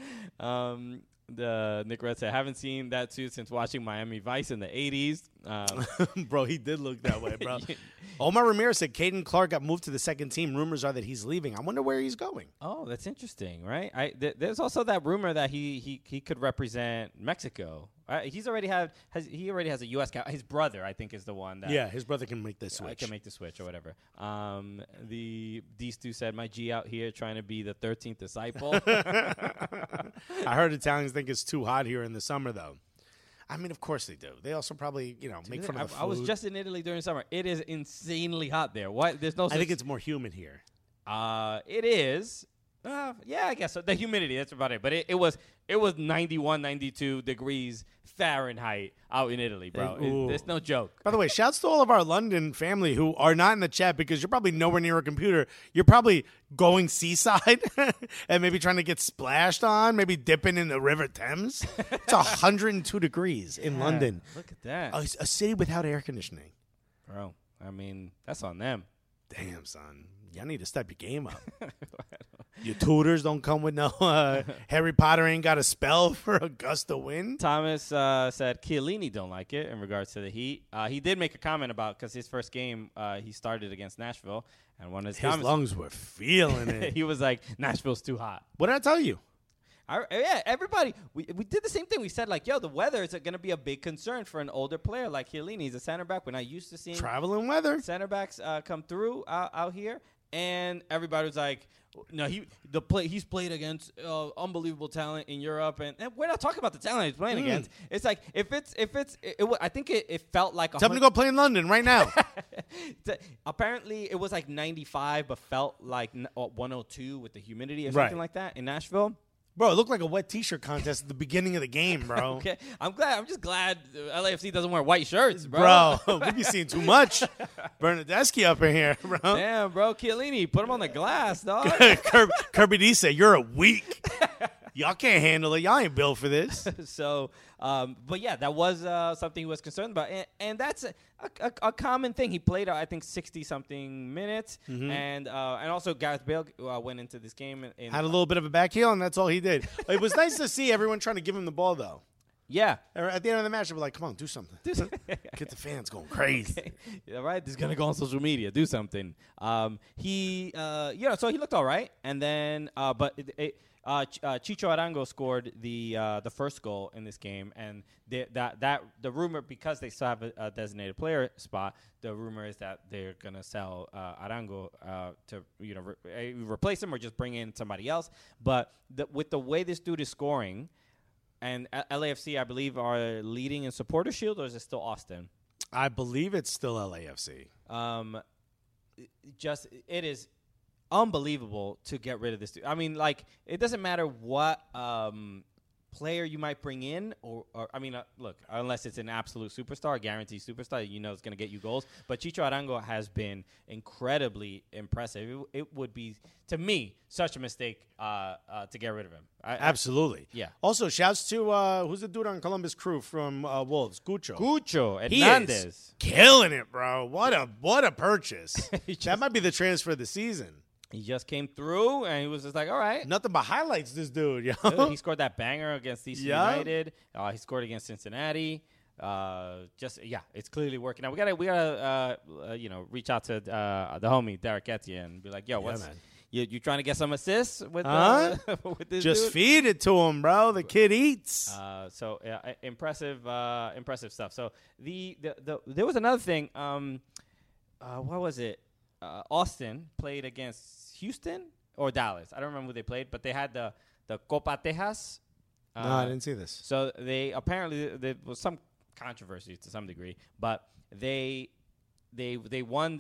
The Nick Red said, haven't seen that suit since watching Miami Vice in the 80s. Bro, he did look that way, bro. Omar Ramirez said Caden Clark got moved to the second team. Rumors are that he's leaving. I wonder where he's going. Oh, that's interesting, right? There's also that rumor that he could represent Mexico. He already has a U.S. cap. His brother, I think, is the one that. Yeah, his brother can make the switch. Can make the switch or whatever. These two said, my G out here trying to be the 13th disciple. I heard Italians think it's too hot here in the summer, though. I mean, of course they do. They also probably, make fun of the food. I was just in Italy during summer. It is insanely hot there. Why? There's no. I think it's more humid here. It is, Yeah, I guess so. The humidity, that's about it. But it was 91, 92 degrees Fahrenheit out in Italy, bro. It's no joke. By the way, shouts to all of our London family who are not in the chat because you're probably nowhere near a computer. You're probably going seaside and maybe trying to get splashed on, maybe dipping in the River Thames. It's 102 degrees in London. Look at that. A city without air conditioning. Bro, I mean, that's on them. Damn, son. Y'all need to step your game up. Your tutors don't come with no Harry Potter ain't got a spell for a gust of wind. Thomas said Chiellini don't like it in regards to the Heat. He did make a comment about because his first game he started against Nashville, and one of his comments, lungs were feeling it. he was like, Nashville's too hot. What did I tell you? Yeah, everybody. We did the same thing. We said, like, yo, the weather is going to be a big concern for an older player like Chiellini. He's a center back. We're not used to seeing Traveling weather. center backs come through out here. And everybody was like, no, he's played against unbelievable talent in Europe, and we're not talking about the talent he's playing against. It's like I think it felt like Tell him to go play in London right now. Apparently, it was like 95, but felt like 102 with the humidity or something like that in Nashville. Bro, it looked like a wet T-shirt contest at the beginning of the game, bro. Okay, I'm just glad LAFC doesn't wear white shirts, bro. Bro, we be seeing too much Bernadeschi up in here, bro. Damn, bro, Chiellini, put him on the glass, dog. Kirby D said, you're a weak. Y'all can't handle it. Y'all ain't built for this. So, but yeah, that was something he was concerned about, and that's a common thing. He played, I think, 60-something minutes, and also Gareth Bale went into this game and had a little bit of a back heel, and that's all he did. It was nice to see everyone trying to give him the ball, though. Yeah. At the end of the match, they were like, come on, do something. Get the fans going crazy. Okay. Yeah, right? This is going to go on social media. Do something. So he looked all right, and then Chicho Arango scored the first goal in this game, and the rumor, because they still have a designated player spot, the rumor is that they're gonna sell Arango to replace him or just bring in somebody else. But with the way this dude is scoring, and LAFC, I believe, are leading in Supporter Shield, or is it still Austin? I believe it's still LAFC. It is unbelievable to get rid of this dude. I mean, like, it doesn't matter what player you might bring in, or look, unless it's an absolute superstar, a guaranteed superstar, it's going to get you goals. But Chicho Arango has been incredibly impressive. It would be, to me, such a mistake to get rid of him. Absolutely. Yeah. Also, shouts to who's the dude on Columbus Crew from Wolves? Cucho He Hernandez. is killing it, bro. What a purchase. That might be the transfer of the season. He just came through, and he was just like, all right. Nothing but highlights, this dude, yo. Dude, he scored that banger against DC United. He scored against Cincinnati. It's clearly working out. We gotta reach out to the homie Derek Etienne and be like, yo, what's you trying to get some assists with this Just dude? feed it to him, bro. The kid eats. Impressive stuff. So there was another thing. What was it? Austin played against Houston or Dallas. I don't remember who they played, but they had the Copa Tejas. No, I didn't see this. So they apparently there was some controversy to some degree, but they won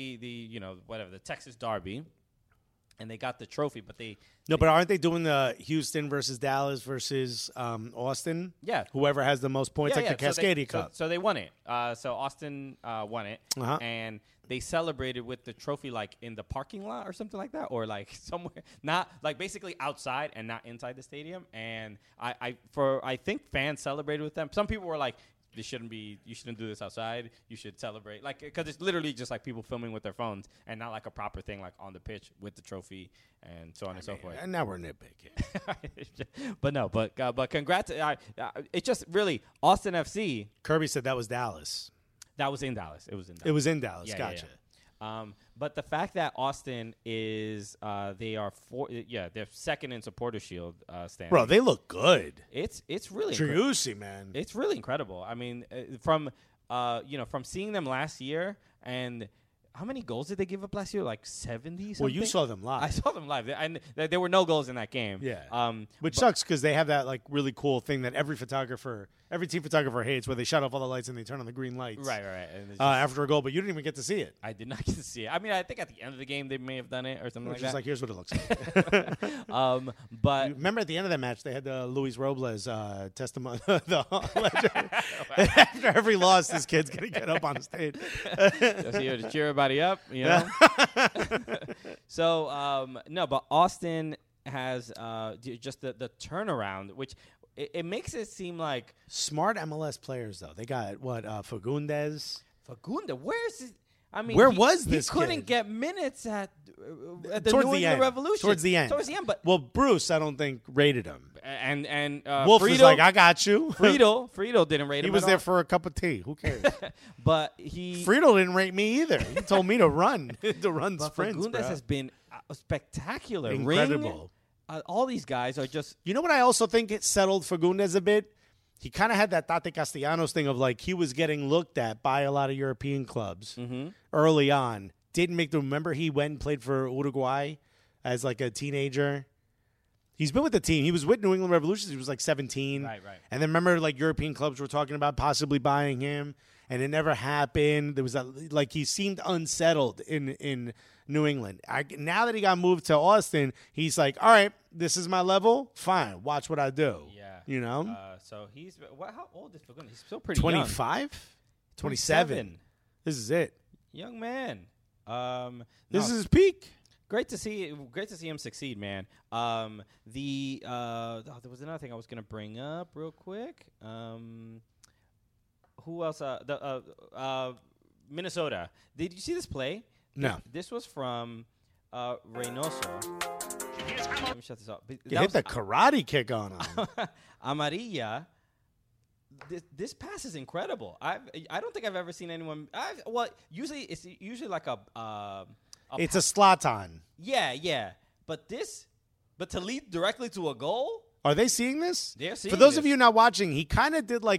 the Texas Derby, and they got the trophy. But but aren't they doing the Houston versus Dallas versus Austin? Yeah, whoever has the most points, the Cascadia Cup. So they won it. So Austin won it, and they celebrated with the trophy like in the parking lot or something like that, or like somewhere, not like basically outside and not inside the stadium. And I think fans celebrated with them. Some people were like, you shouldn't do this outside. You should celebrate, like, because it's literally just like people filming with their phones and not like a proper thing like on the pitch with the trophy and so on and so forth. And now we're nitpicking. But congrats. It's just really Austin FC. Kirby said that was Dallas. That was in Dallas. It was in Dallas. It was in Dallas. Yeah, gotcha. Yeah. But the fact that Austin is they're second in Supporter Shield standing. Bro, they look good. It's really juicy, man. It's really incredible. I mean, from seeing them last year, and how many goals did they give up last year? Like 70 something? Well, you saw them live. I saw them live. And there were no goals in that game. Yeah. Which sucks because they have that like really cool thing that every team photographer hates, where they shut off all the lights and they turn on the green lights. Right. And it's after a goal, but you didn't even get to see it. I did not get to see it. I mean, I think at the end of the game they may have done it or something like Just that. like, here's what it looks like. But Remember at the end of that match, they had the Luis Robles testimony. After every loss, this kid's going to get up on stage. just here to cheer everybody up, you know. So no, but Austin has just the turnaround, which it makes it seem like Smart MLS players, though. They got, Fagundes? Fagunda. Where's his? I mean, Where was this He couldn't kid? get minutes at the Towards New the England end. Revolution. Towards the end. But Well, Bruce, I don't think, rated him. and Wolf Friedel, was like, I got you. Friedel didn't rate him. He was at there all. for a cup of tea. Who cares? But he Friedel didn't rate me either. He told me to run, but sprints, Fagundes bro. has been spectacular. Incredible. Ring, all these guys are just You know what I also think it settled Fagundes a bit? He kind of had that Tate Castellanos thing of like he was getting looked at by a lot of European clubs early on. Didn't make the remember he went and played for Uruguay as like a teenager. He's been with the team. He was with New England Revolution. He was like 17. Right. And then remember like European clubs were talking about possibly buying him, and it never happened. There was like he seemed unsettled in New England. Now that he got moved to Austin, he's like, all right, this is my level. Fine, watch what I do. yeah. You know? So he's how old is Fagundes? He's still pretty young. 25? 27. This is it. Young man. This No, is his peak. great to see him succeed, man. There was another thing I was gonna bring up real quick. Who else? Minnesota. Did you see this play? No. This was from Reynoso. Let me shut this off. You hit the karate kick on him. Amarilla. This pass is incredible. I don't think I've ever seen anyone. Usually it's like a It's a Zlatan. yeah. But to lead directly to a goal. Are they seeing this? They're seeing For those this. of you not watching, he kind of did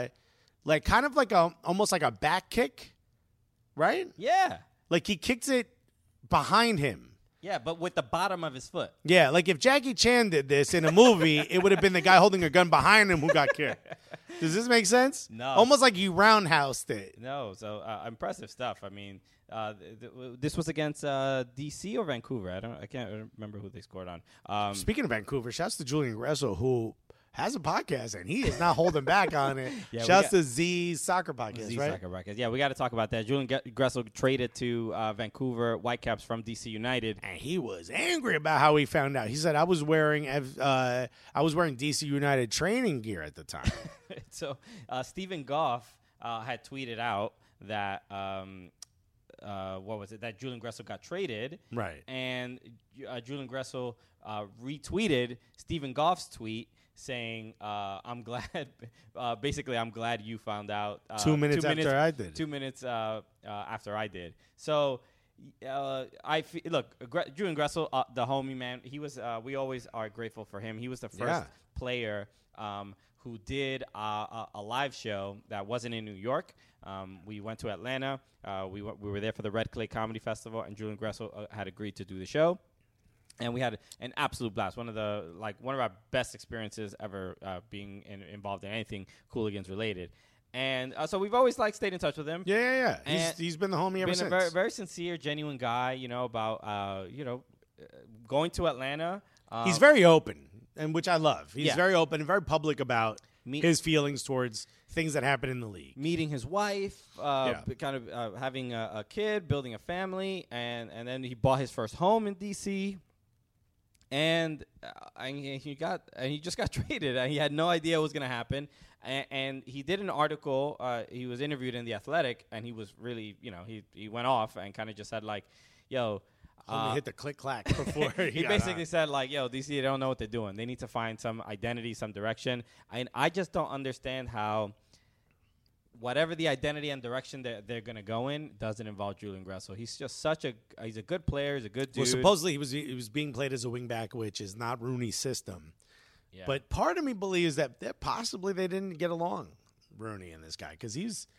almost like a back kick, right? Yeah. Like he kicked it behind him. Yeah, but with the bottom of his foot. Yeah, like if Jackie Chan did this in a movie, it would have been the guy holding a gun behind him who got kicked. Does this make sense? No. Almost like you roundhoused it. No, so impressive stuff. I mean, this was against DC or Vancouver. I can't remember who they scored on. Speaking of Vancouver, shouts to Julian Gresso, who has a podcast, and he is not holding back on it. Yeah, Shouts to Z's soccer podcast, Z right? Soccer Brackets. Yeah, we got to talk about that. Julian Gressel traded to Vancouver Whitecaps from DC United. And he was angry about how he found out. He said, "I was wearing DC United training gear at the time." So Stephen Goff had tweeted out that what was it? That Julian Gressel got traded, Right. And Julian Gressel retweeted Stephen Goff's tweet saying, "I'm glad." Basically, I'm glad you found out 2 minutes after I did. 2 minutes after I did. So. Look, Julian Gressel, the homie man. He was. We always are grateful for him. He was the first player who did a live show that wasn't in New York. We went to Atlanta. We were there for the Red Clay Comedy Festival, and Julian Gressel had agreed to do the show. And we had an absolute blast. One of our best experiences ever being involved in anything Cooligans related. And so we've always stayed in touch with him. Yeah. And He's been the homie ever been since. a very, very sincere, genuine guy. About going to Atlanta. He's very open, and which I love. He's Yeah. very open and very public about Me- his feelings towards things that happen in the league. Meeting his wife, kind of having a kid, building a family, and then he bought his first home in DC. And he just got traded. And he had no idea what was going to happen. And he did an article. He was interviewed in The Athletic, and he was really, he went off and kind of just said yo. Only hit the click clack before He basically said yo, DC, they don't know what they're doing. They need to find some identity, some direction. And I just don't understand how whatever the identity and direction that they're going to go in doesn't involve Julian Gressel. He's just he's a good player. He's a good dude. Well, supposedly he was being played as a wingback, which is not Rooney's system. Yeah. But part of me believes that possibly they didn't get along, Rooney and this guy, because he's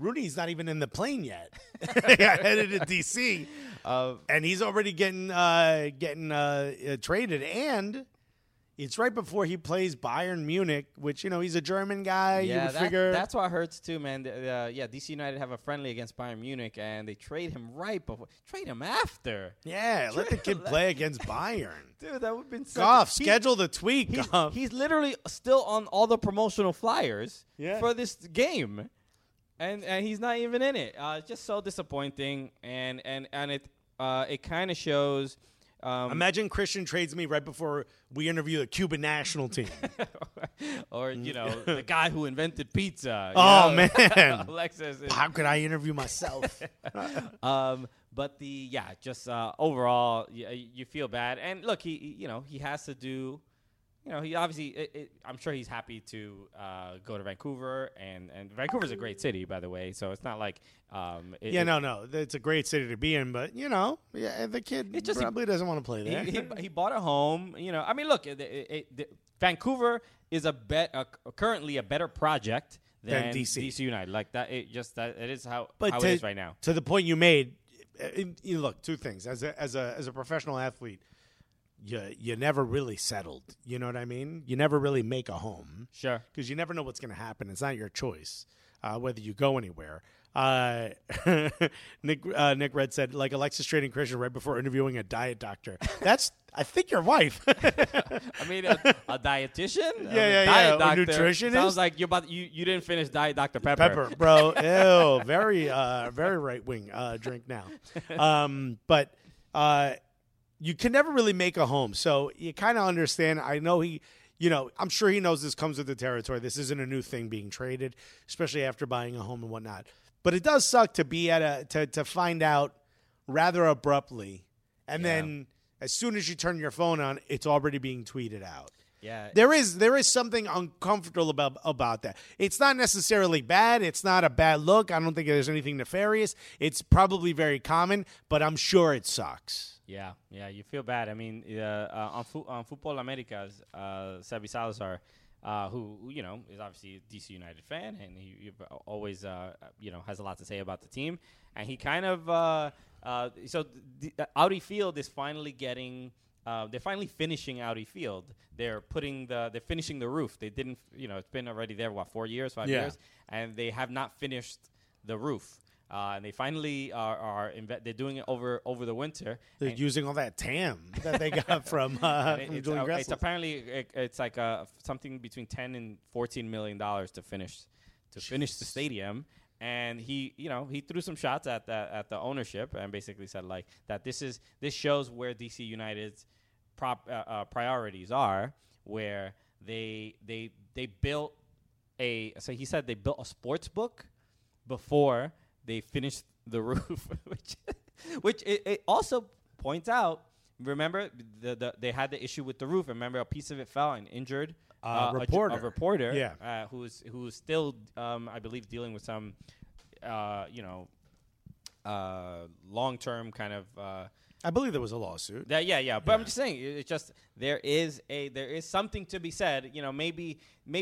Rooney's not even in the plane yet. Headed to D.C. And he's already getting traded. And it's right before he plays Bayern Munich, which, he's a German guy. Yeah, you would figure. that's what hurts too, man. DC United have a friendly against Bayern Munich, and they trade him right before. Trade him after. Yeah, let the kid play against Bayern. Dude, that would have been so Goff, schedule the tweet, he's, Goff. he's literally still on all the promotional flyers for this game. And he's not even in it. It's just so disappointing, and it kind of shows. Imagine Christian trades me right before we interview the Cuban national team. Or, the guy who invented pizza. Man. Alexis. How could I interview myself? But overall, you feel bad. And look, he has to do. He obviously. I'm sure he's happy to go to Vancouver, and Vancouver's a great city, by the way. So it's not like. No, it's a great city to be in, but the kid probably doesn't want to play there. He bought a home. I mean, look, Vancouver is currently a better project than DC United. Like that, it is how it is right now. To the point you made, look, two things as a professional athlete. You never really settled. You know what I mean? You never really make a home. Sure. Because you never know what's going to happen. It's not your choice whether you go anywhere. Nick Red said, like Alexis trading Christian right before interviewing a diet doctor. That's, I think, your wife. I mean, a dietitian? Diet doctor. A nutritionist? Sounds like you didn't finish Diet Dr. Pepper. Bro. Ew. Very right-wing drink now. But you can never really make a home. So you kind of understand. I know I'm sure he knows this comes with the territory. This isn't a new thing being traded, especially after buying a home and whatnot. But it does suck to be to find out rather abruptly. And then as soon as you turn your phone on, it's already being tweeted out. Yeah. There is something uncomfortable about that. It's not necessarily bad. It's not a bad look. I don't think there's anything nefarious. It's probably very common, but I'm sure it sucks. Yeah, you feel bad. I mean, on Fútbol America's Sebi Salazar, who is obviously a DC United fan, and he always has a lot to say about the team, and he kind of Audi Field is finally getting. They're finally finishing Audi Field. They're finishing the roof. They didn't, it's been already there 5 years, and they have not finished the roof. And they finally they're doing it over the winter. They're using all that TAM that they got from Julian Gressel. It's apparently it's like something between $10 and $14 million to finish the stadium. And he threw some shots at the ownership and basically said like that this shows where DC United's priorities are, where they built he said they built a sports book before they finished the roof, which it also points out. Remember, they had the issue with the roof. Remember, a piece of it fell and injured a reporter. Who's still, I believe, dealing with some, long-term kind of. I believe there was a lawsuit. But I'm just saying, it's just there is something to be said. Maybe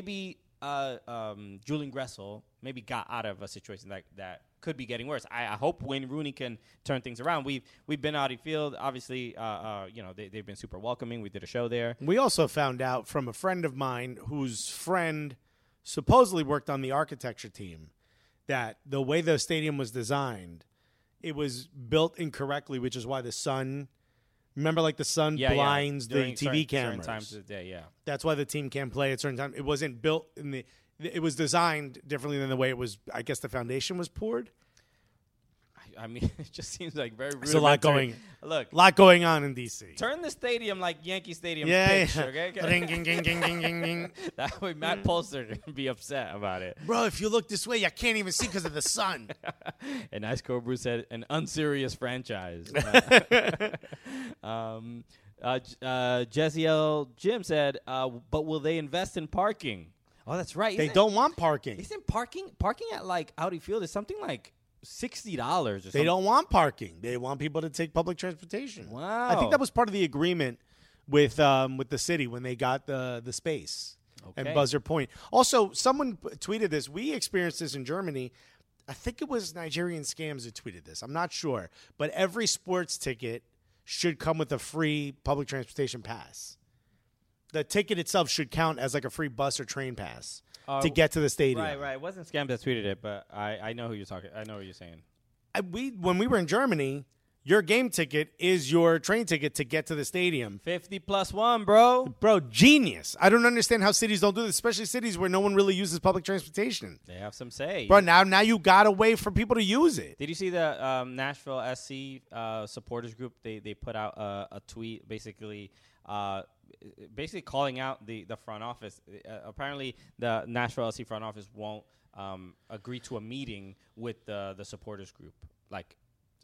Julian Gressel maybe got out of a situation that could be getting worse. I hope Wayne Rooney can turn things around. We've been out of field. Obviously, they've been super welcoming. We did a show there. We also found out from a friend of mine whose friend supposedly worked on the architecture team that the way the stadium was designed, it was built incorrectly, which is why the sun. Remember, like the sun blinds the TV cameras. Certain times of the day, That's why the team can't play at certain times. It wasn't built it was designed differently than the way it was. I guess the foundation was poured. I mean, it just seems like very rudimentary. There's a lot going on in DC. Turn the stadium like Yankee Stadium pitch, okay? Ring, ging, ging, ging, ging, ging, ging. That way Matt Polster would be upset about it. Bro, if you look this way, you can't even see because of the sun. And Ice Cold Brew said, an unserious franchise. Jeziel Jim said, but will they invest in parking? Oh, that's right. They don't want parking. Isn't parking at like Audi Field is something like $60 or something? They don't want parking. They want people to take public transportation. Wow. I think that was part of the agreement with the city when they got the space and Buzzer Point. Also, someone tweeted this. We experienced this in Germany. I think it was Nigerian Scams who tweeted this. I'm not sure. But every sports ticket should come with a free public transportation pass. The ticket itself should count as like a free bus or train pass to get to the stadium. Right. It wasn't Scam that tweeted it, but I know who you're talking. I know what you're saying. When we were in Germany, your game ticket is your train ticket to get to the stadium. 50+1, bro. Bro, genius. I don't understand how cities don't do this, especially cities where no one really uses public transportation. They have some say. Bro, now you got a way for people to use it. Did you see the Nashville SC supporters group? They put out a tweet basically calling out the front office. Apparently, the Nashville SC front office won't agree to a meeting with the supporters group, like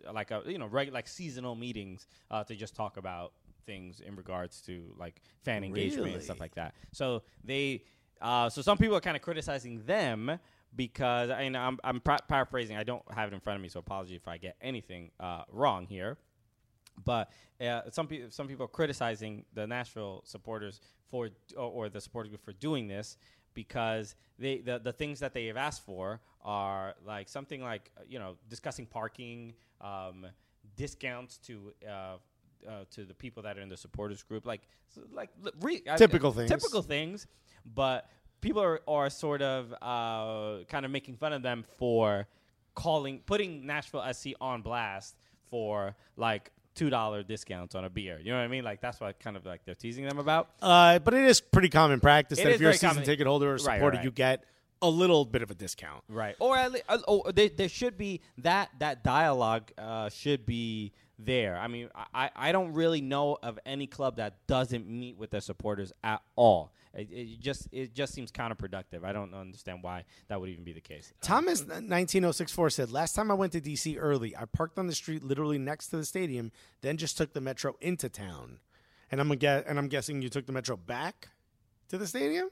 seasonal meetings to just talk about things in regards to like fan engagement and stuff like that. So so some people are kind of criticizing them because I'm paraphrasing. I don't have it in front of me, so apology if I get anything wrong here. But some people are criticizing the Nashville supporters or the supporters group for doing this because the things that they have asked for are like something like discussing parking, discounts to the people that are in the supporters group, typical things. But people are sort of kind of making fun of them for putting Nashville SC on blast for like $2 discounts on a beer. You know what I mean? Like that's what kind of like they're teasing them about. But it is pretty common practice that if you're a season common. ticket holder or supporter, you get a little bit of a discount. Right. Or at least, there should be that dialogue should be there. I mean, I don't really know of any club that doesn't meet with their supporters at all. It just seems counterproductive. I don't understand why that would even be the case. Thomas 19064 said, "Last time I went to DC early, I parked on the street literally next to the stadium, then just took the metro into town." And I'm guessing you took the metro back to the stadium?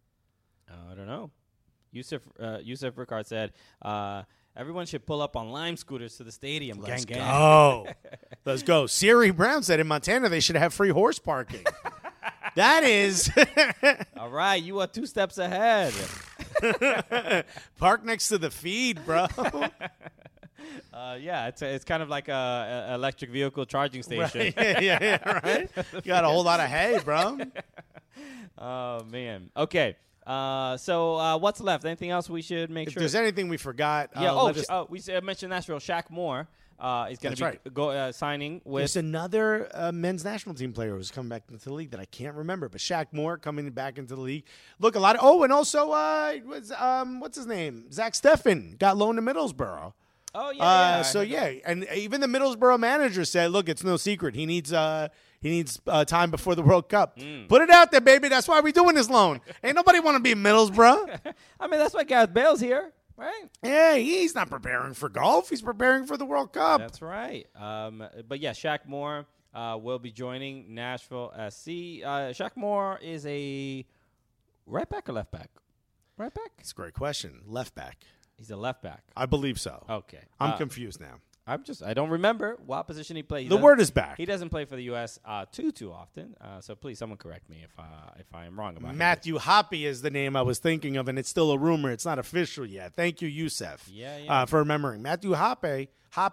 I don't know. Yusuf Ricard said, everyone should pull up on Lime scooters to the stadium. Let's gang, go. Let's go. Siri Brown said in Montana they should have free horse parking. That is. All right, you are 2 steps ahead. Park next to the feed, bro. Yeah, it's kind of like a electric vehicle charging station. Right. Yeah, right. You got a whole lot of hay, bro. Oh, man. Okay. So what's left? Anything else we should make If sure? there's anything we forgot. We mentioned Nashville. Shaq Moore is going to be signing with. There's another men's national team player who's coming back into the league that I can't remember, but Shaq Moore coming back into the league. Look, and also what's his name? Zach Steffen got loaned to Middlesbrough. Oh yeah. And even the Middlesbrough manager said, "Look, it's no secret. He needs time before the World Cup. Put it out there, baby. That's why we're doing this loan. Ain't nobody want to be Middlesbrough. I mean, that's why Gareth Bale's here, right? Yeah, he's not preparing for golf. He's preparing for the World Cup. That's right. But yeah, Shaq Moore will be joining Nashville SC. Shaq Moore is a right back or left back? Right back? It's a great question. Left back. He's a left back. I believe so. Okay. I'm confused now. I don't remember what position he plays. The word is back. He doesn't play for the U.S. too often. So please, someone correct me if I am wrong about Matthew Hoppe is the name I was thinking of, and it's still a rumor. It's not official yet. Thank you, Yusef, for remembering. Matthew Hoppe,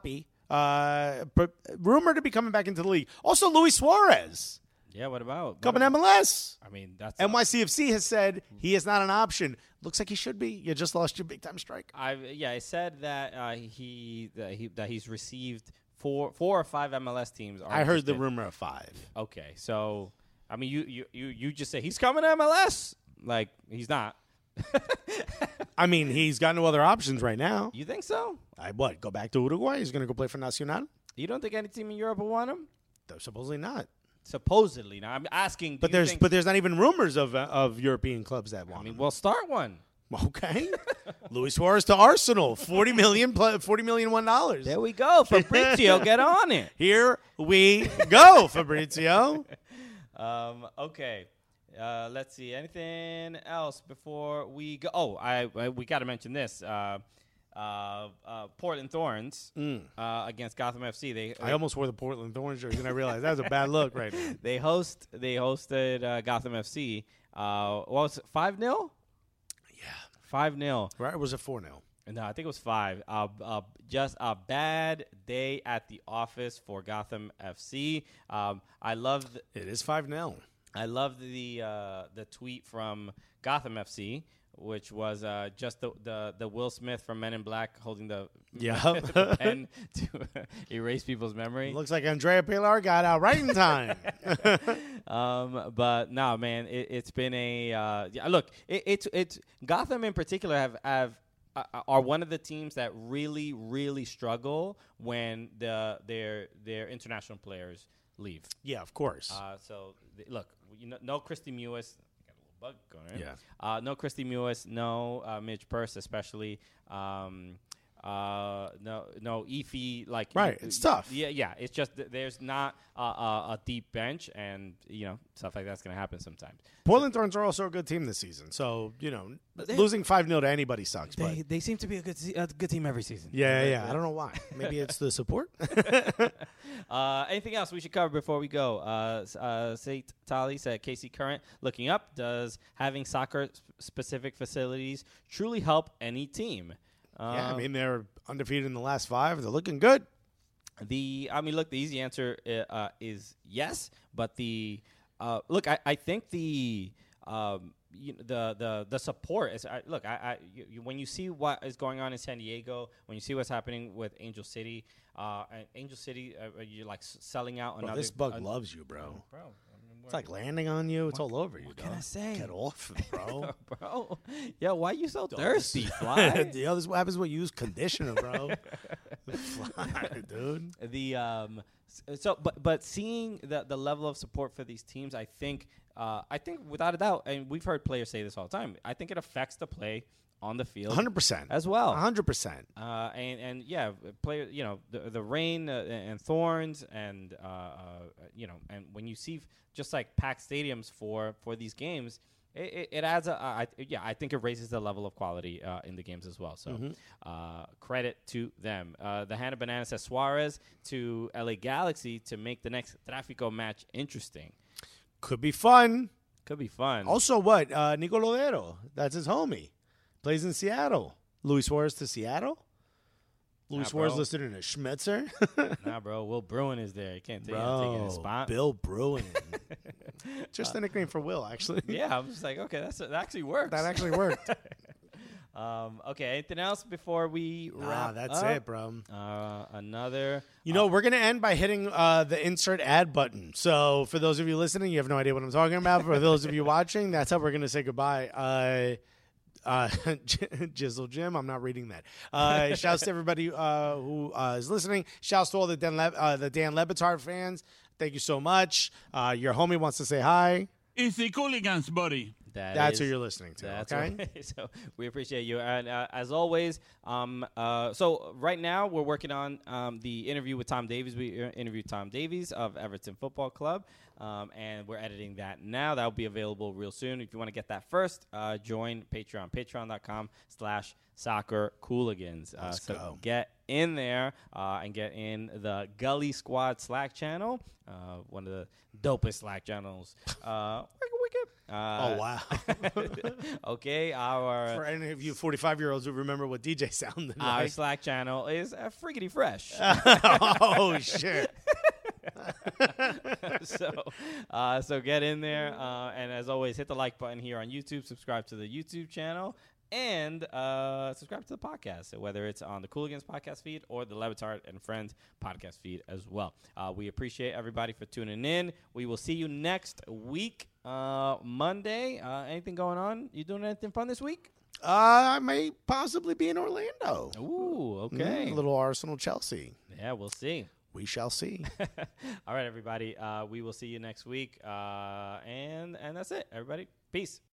rumored to be coming back into the league. Also, Luis Suarez. Yeah, what about? Coming MLS. I mean, that's NYCFC has said he is not an option. Looks like he should be. You just lost your big-time striker. I said that he's received four or five MLS teams. I heard the rumor of 5. Okay, so I mean, you just say he's coming to MLS. Like he's not. I mean, he's got no other options right now. You think so? Go back to Uruguay? He's going to go play for Nacional? You don't think any team in Europe will want him? Supposedly not. Supposedly. Now I'm asking. But there's not even rumors of European clubs that want him. We'll start one. Okay. Luis Suarez to Arsenal, $40 million $1. There we go. Fabrizio, get on it. Here we go, Fabrizio. Okay. Let's see. Anything else before we go? Oh, we got to mention this. Portland Thorns against Gotham FC. I almost wore the Portland Thorns jersey, and I realized that was a bad look right now. They hosted Gotham FC. What was it, 5-0? Yeah. 5-0. Right, or was it 4-0? No, I think it was 5. Just a bad day at the office for Gotham FC. I love It is 5-0. I love the tweet from Gotham FC, which was just the Will Smith from Men in Black holding the pen to erase people's memory. Looks like Andrea Pilar got out right in time. But no, man, it's been a look. It's Gotham in particular are one of the teams that really, really struggle when their international players leave. Yeah, of course. So look, no Christy Mewis. Got a little bug going. Yeah. No Christy Mewis. No Midge Purse, especially. No Efi. Like Right, it's tough. Yeah. It's just there's not a deep bench, and stuff like that's gonna happen sometimes. Portland Thorns are also a good team this season. So, losing 5-0 to anybody sucks. But They seem to be a good team every season. yeah. I don't know why. Maybe it's the support. Anything else we should cover before we go? St. Tali said, Casey Current looking up. Does having soccer-specific facilities truly help any team? Yeah, I mean, they're undefeated in the last 5. They're looking good. Look, the easy answer is yes, but I think the support is when you see what is going on in San Diego, when you see what's happening with Angel City, you're like selling out another. This bug loves you, bro. It's like landing on you. It's all over you, What can I say? Get off, bro. Bro. Yo, why you so thirsty, Fly? This is what happens when you use conditioner, bro. Fly, dude. But seeing the level of support for these teams, I think without a doubt, and we've heard players say this all the time, I think it affects the play on the field 100% as well. 100%. And yeah, player, the rain and thorns and and when you see just like packed stadiums for these games, it adds I think it raises the level of quality in the games as well. So credit to them. The Hannah Banana says Suarez to LA Galaxy to make the next Tráfico match interesting. Could be fun. Could be fun. Also, what? Nico Lodero. That's his homie. Plays in Seattle. Luis Suarez to Seattle? Luis Suarez listed in a Schmetzer? Nah, bro. Will Bruin is there. You can't take his spot. Bill Bruin. Just a nickname for Will, actually. Yeah, I was just like, okay, that actually works. That actually worked. Okay, anything else before we wrap that's up? it, bro. Another. We're going to end by hitting the insert ad button. So for those of you listening, you have no idea what I'm talking about. For those of you watching, that's how we're going to say goodbye. Jizzle Jim, I'm not reading that. Shouts to everybody who is listening. Shouts to all the Dan Le Batard fans. Thank you so much. Your homie wants to say hi. It's the Cooligans, buddy. That's who you're listening to. That's okay. Right. So we appreciate you, and as always, so right now we're working on the interview with Tom Davies. We interviewed Tom Davies of Everton Football Club, and we're editing that now. That will be available real soon. If you want to get that first, join Patreon, patreon.com/soccercooligans. Let's go. Get in there and get in the Gully Squad Slack channel, one of the dopest Slack channels. Oh, wow. Okay, For any of you 45-year-olds who remember what DJ sounded our like. Slack channel is friggity fresh. Oh, shit. So get in there, and as always, hit the like button here on YouTube. Subscribe to the YouTube channel, and subscribe to the podcast, whether it's on the Cooligans podcast feed or the Le Batard and Friends podcast feed as well. We appreciate everybody for tuning in. We will see you next week, Monday. Anything going on? You doing anything fun this week? I may possibly be in Orlando. Ooh, okay. A little Arsenal-Chelsea. Yeah, we'll see. We shall see. All right, everybody. We will see you next week. And that's it, everybody. Peace.